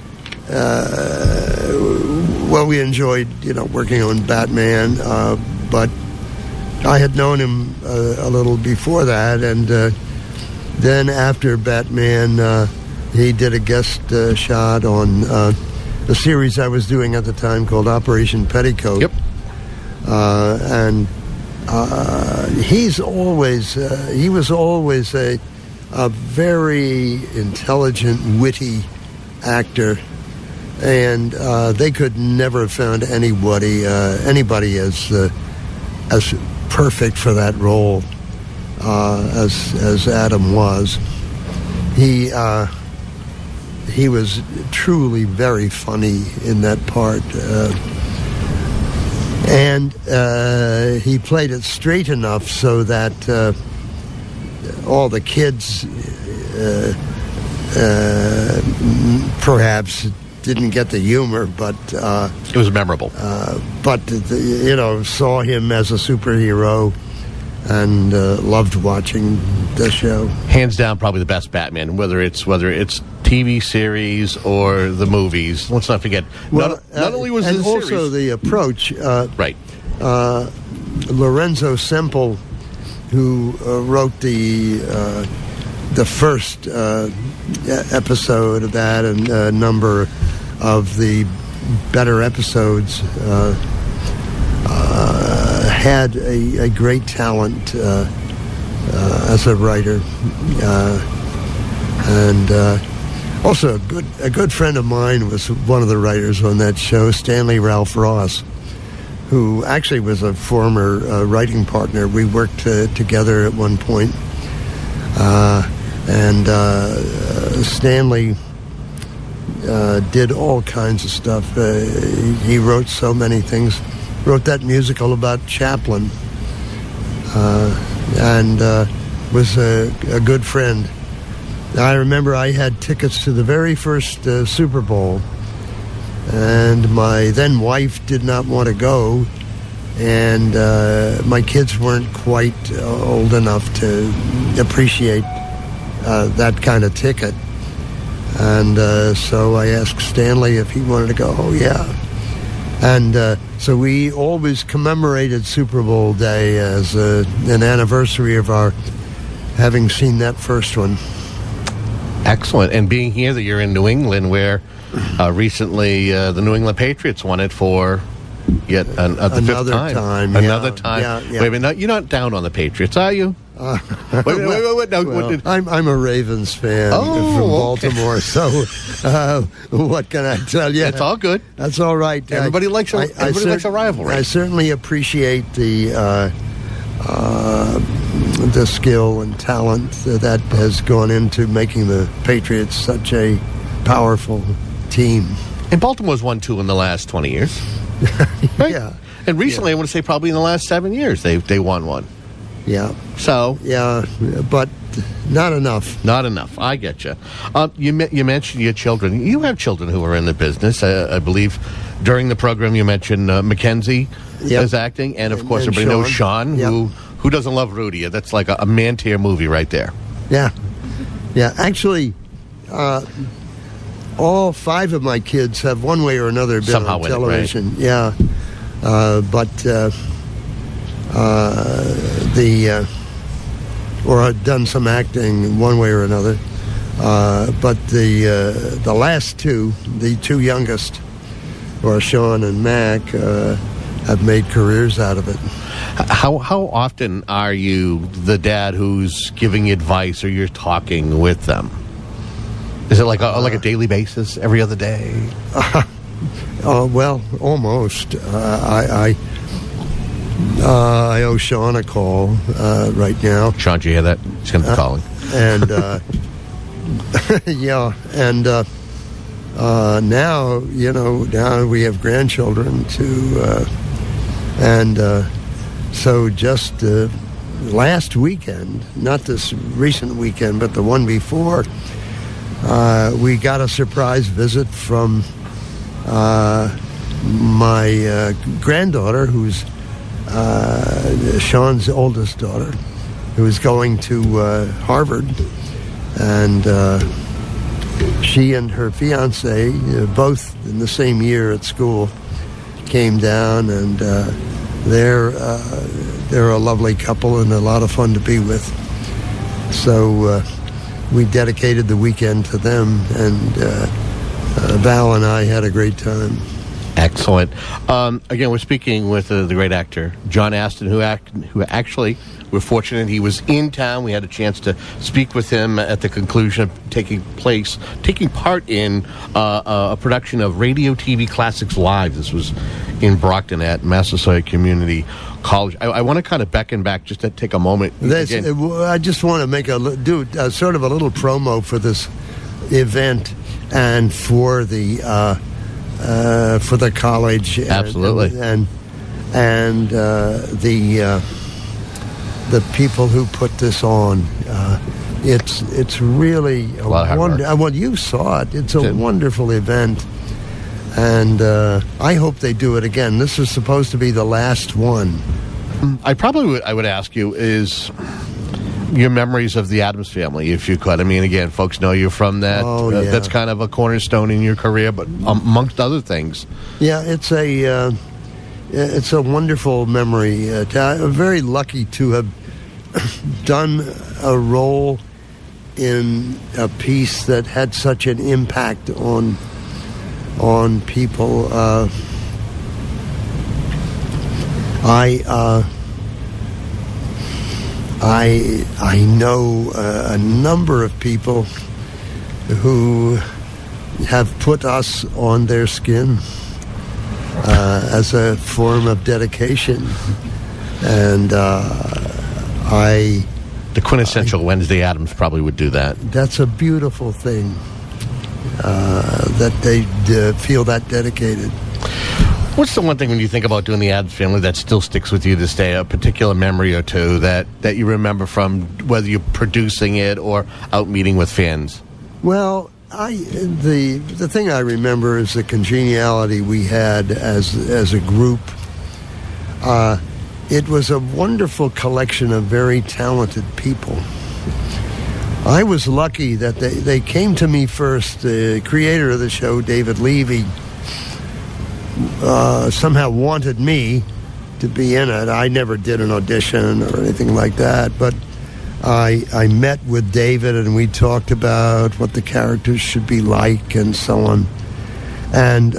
we enjoyed, working on Batman, but I had known him a little before that, and then after Batman, he did a guest shot on a series I was doing at the time called Operation Petticoat. Yep. And he was always a very intelligent, witty actor. And they could never have found anybody as perfect for that role as Adam was. He was truly very funny in that part, and he played it straight enough so that all the kids perhaps didn't get the humor, but it was memorable. But saw him as a superhero and loved watching the show. Hands down, probably the best Batman, whether it's TV series or the movies. Let's not forget. Well, not only was and the also series, the approach. Right. Lorenzo Semple, who wrote the first episode of that and a number of the better episodes, had a great talent as a writer, and Also, a good friend of mine was one of the writers on that show, Stanley Ralph Ross, who actually was a former writing partner. We worked together at one point. And Stanley did all kinds of stuff. He wrote so many things. Wrote that musical about Chaplin. And was a good friend. I remember I had tickets to the very first Super Bowl, and my then wife did not want to go, and my kids weren't quite old enough to appreciate that kind of ticket. And so I asked Stanley if he wanted to go. Oh, yeah. And so we always commemorated Super Bowl Day as an anniversary of our having seen that first one. Excellent. And being here that you're in New England, where recently the New England Patriots won it for yet another fifth time. Another time. Yeah. Wait a minute, you're not down on the Patriots, are you? Wait, no, well, I'm a Ravens fan from Baltimore, so what can I tell you? It's all good. That's all right. Everybody likes a rivalry. I certainly appreciate the skill and talent that has gone into making the Patriots such a powerful team. And Baltimore's won 2 in the last 20 years. Right? Yeah. And recently, I want to say probably in the last 7 years, they won one. Yeah. So. Yeah, but not enough. Not enough. I get you. You mentioned your children. You have children who are in the business. I believe during the program you mentioned Mackenzie is acting. And, of course, everybody knows Sean, who doesn't love Rudy. That's like a man-tier movie right there. Yeah. Yeah. Actually, all 5 of my kids have one way or another been somehow on television. Right? Yeah. Or I've done some acting one way or another. But the last 2, the 2 youngest, or Sean and Mac, have made careers out of it. How often are you the dad who's giving advice or you're talking with them? Is it like a daily basis, every other day? Well, almost. I owe Sean a call right now. Sean, do you hear that? He's going to be calling. And yeah, and now now we have grandchildren too, and so just last weekend, not this recent weekend, but the one before, we got a surprise visit from my granddaughter, who's Sean's oldest daughter, who is going to Harvard, and she and her fiance, both in the same year at school, came down, and they're a lovely couple and a lot of fun to be with. So we dedicated the weekend to them, and Val and I had a great time. Excellent. Again, we're speaking with the great actor John Astin, who actually, we're fortunate he was in town. We had a chance to speak with him at the conclusion of taking part in a production of Radio TV Classics Live. This was in Brockton at Massasoit Community College. I want to kind of beckon back just to take a moment. I just want to make sort of a little promo for this event and for the college. Absolutely. And the people who put this on. It's really a wonderful. Well, you saw it. It's a wonderful event, and I hope they do it again. This is supposed to be the last one. I would ask you is your memories of the Addams Family, if you could. I mean, again, folks know you from that. That's kind of a cornerstone in your career, but amongst other things. Yeah, it's a wonderful memory. I'm very lucky to have done a role in a piece that had such an impact on people. I know a number of people who have put us on their skin as a form of dedication. And the quintessential Wednesday Addams probably would do that. That's a beautiful thing, that they feel that dedicated. What's the one thing when you think about doing the Addams Family that still sticks with you this day, a particular memory or two that you remember from whether you're producing it or out meeting with fans? Well, the thing I remember is the congeniality we had as a group. It was a wonderful collection of very talented people. I was lucky that they came to me first. The creator of the show, David Levy, somehow wanted me to be in it. I never did an audition or anything like that, but I met with David and we talked about what the characters should be like and so on. And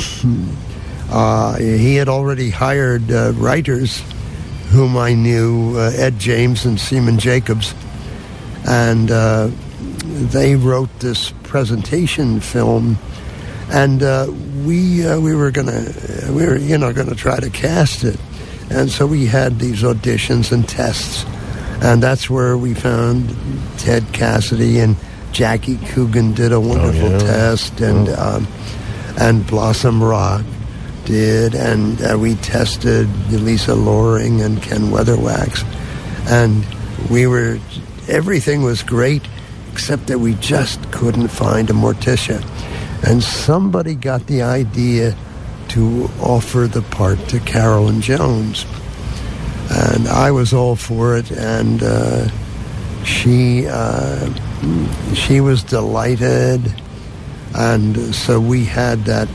he had already hired writers whom I knew, Ed James and Seaman Jacobs, and they wrote this presentation film, and we were gonna try to cast it, and so we had these auditions and tests, and that's where we found Ted Cassidy, and Jackie Coogan did a wonderful test, and Blossom Rock did, and we tested Lisa Loring and Ken Weatherwax, and everything was great except that we just couldn't find a Morticia, and somebody got the idea to offer the part to Carolyn Jones, and I was all for it, and she was delighted, and so we had that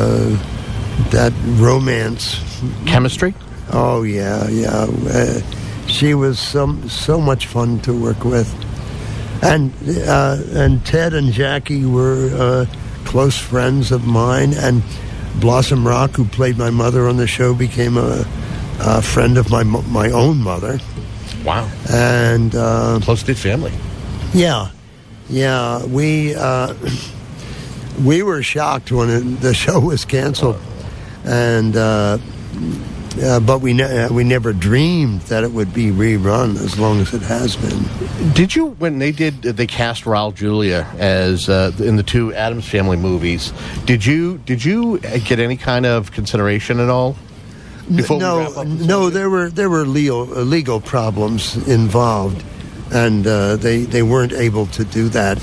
romance. Chemistry? Oh, yeah. She was so much fun to work with. And Ted and Jackie were close friends of mine. And Blossom Rock, who played my mother on the show, became a friend of my own mother. Wow. And close-knit family. Yeah. We were shocked when the show was canceled. And but we never dreamed that it would be rerun as long as it has been. Did you, when they cast Raul Julia as in the two Addams Family movies? Did you get any kind of consideration at all? No. There were legal problems involved, and they weren't able to do that.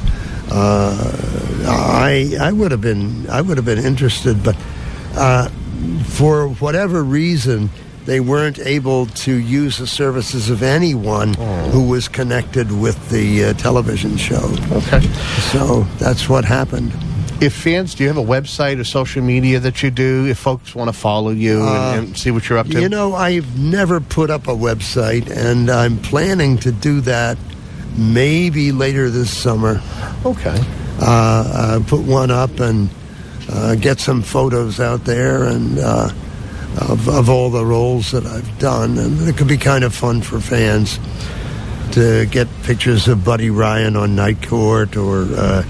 I would have been interested, but. For whatever reason, they weren't able to use the services of anyone who was connected with the television show. Okay. So that's what happened. If fans, do you have a website or social media that you do? If folks want to follow you and see what you're up to? You know, I've never put up a website, and I'm planning to do that maybe later this summer. Okay. Put one up and get some photos out there and of all the roles that I've done, and it could be kind of fun for fans to get pictures of Buddy Ryan on Night Court or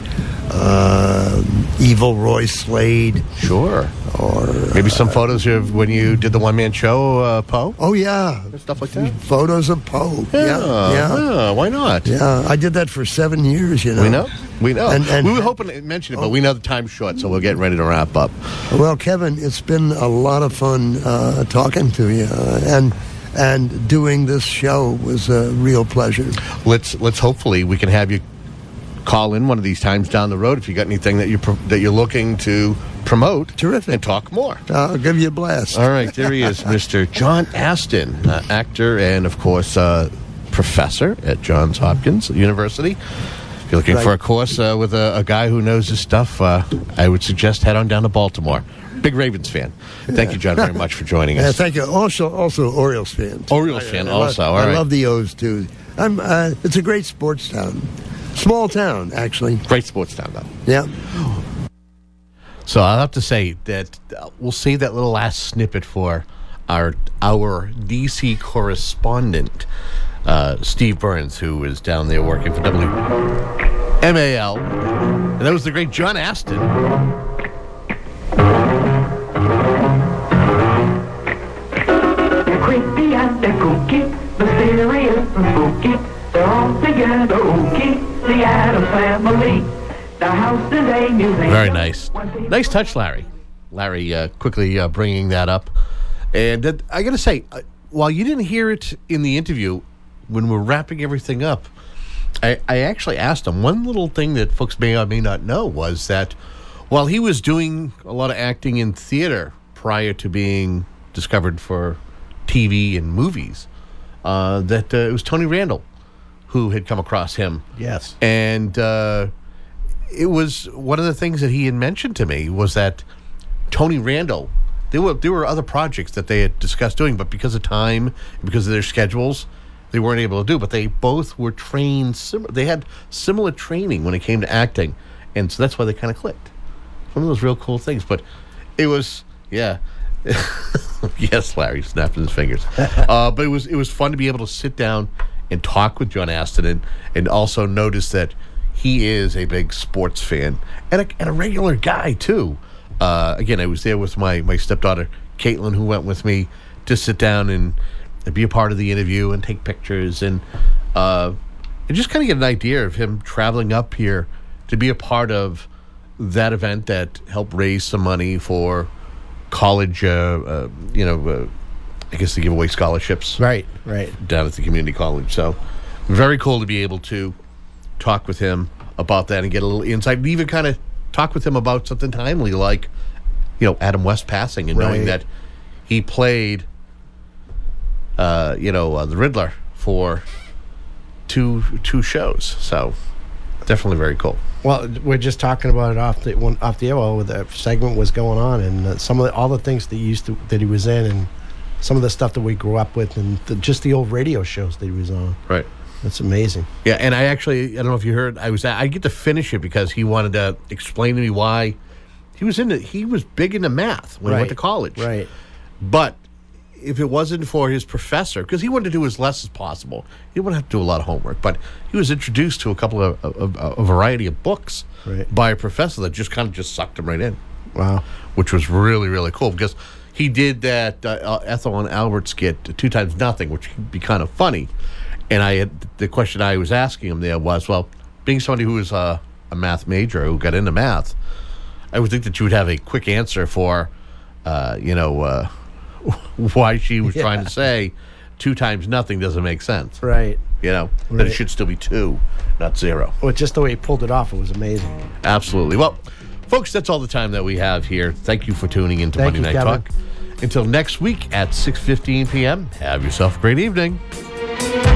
Evil Roy Slade. Sure. Or maybe some photos of when you did the one-man show, Poe? Oh, yeah. Stuff like that? Photos of Poe. Yeah. Why not? Yeah, I did that for 7 years, you know. We know. And we were hoping to mention it, but we know the time's short, so we're getting ready to wrap up. Well, Kevin, it's been a lot of fun talking to you, and doing this show was a real pleasure. Let's hopefully we can have you call in one of these times down the road if you got anything that you're looking to promote. Terrific. And talk more. I'll give you a blast. All right, there he is, Mr. John Astin, actor and, of course, professor at Johns Hopkins University. If you're looking for a course with a guy who knows his stuff, I would suggest head on down to Baltimore. Big Ravens fan. Thank you, John, very much for joining us. Thank you. Also Orioles fan. Orioles fan also. All right. I love the O's, too. It's a great sports town. Small town, actually. Great sports town, though. Yeah. So I'll have to say that we'll save that little last snippet for our DC correspondent, Steve Burns, who is down there working for M-A-L. And that was the great John Astin. They're creepy and they're kooky, mysterious and spooky. They're all together ooky, the Addams Family. The house is a museum. Very nice. Nice touch, Larry. Larry quickly bringing that up. And I got to say, while you didn't hear it in the interview, when we're wrapping everything up, I actually asked him one little thing that folks may or may not know was that while he was doing a lot of acting in theater prior to being discovered for TV and movies, that it was Tony Randall who had come across him. Yes. And it was one of the things that he had mentioned to me was that Tony Randall, there were other projects that they had discussed doing, but because of time, because of their schedules, they weren't able to do. But they both were trained. They had similar training when it came to acting, and so that's why they kind of clicked. One of those real cool things. But it was, yeah. Yes, Larry snapping his fingers. But it was fun to be able to sit down and talk with John Astin and also notice that he is a big sports fan and a regular guy too. Again, I was there with my stepdaughter Caitlin, who went with me to sit down and be a part of the interview and take pictures and just kind of get an idea of him traveling up here to be a part of that event that helped raise some money for college, I guess they give away scholarships. Right. Down at the community college. So very cool to be able to talk with him about that and get a little insight and even kind of talk with him about something timely like, Adam West passing and knowing that he played, the Riddler for two shows. So definitely very cool. Well, we're just talking about it off the air while the segment was going on, and all the things that he was in, and some of the stuff that we grew up with, and just the old radio shows that he was on. Right. That's amazing. Yeah, and I don't know if you heard, I get to finish it because he wanted to explain to me why he was big into math when he went to college. Right. But if it wasn't for his professor, because he wanted to do as less as possible, he wouldn't have to do a lot of homework, but he was introduced to a couple of a variety of books by a professor that just sucked him right in. Wow. Which was really, really cool because he did that Ethel and Albert skit 2 times nothing, which could be kind of funny. And the question I was asking him there was, well, being somebody who was a math major who got into math, I would think that you would have a quick answer for, why she was trying to say 2 times nothing doesn't make sense. Right. That it should still be 2, not 0. Well, just the way he pulled it off, it was amazing. Absolutely. Well, folks, that's all the time that we have here. Thank you for tuning into Monday Night Talk. Until next week at 6:15 p.m., have yourself a great evening.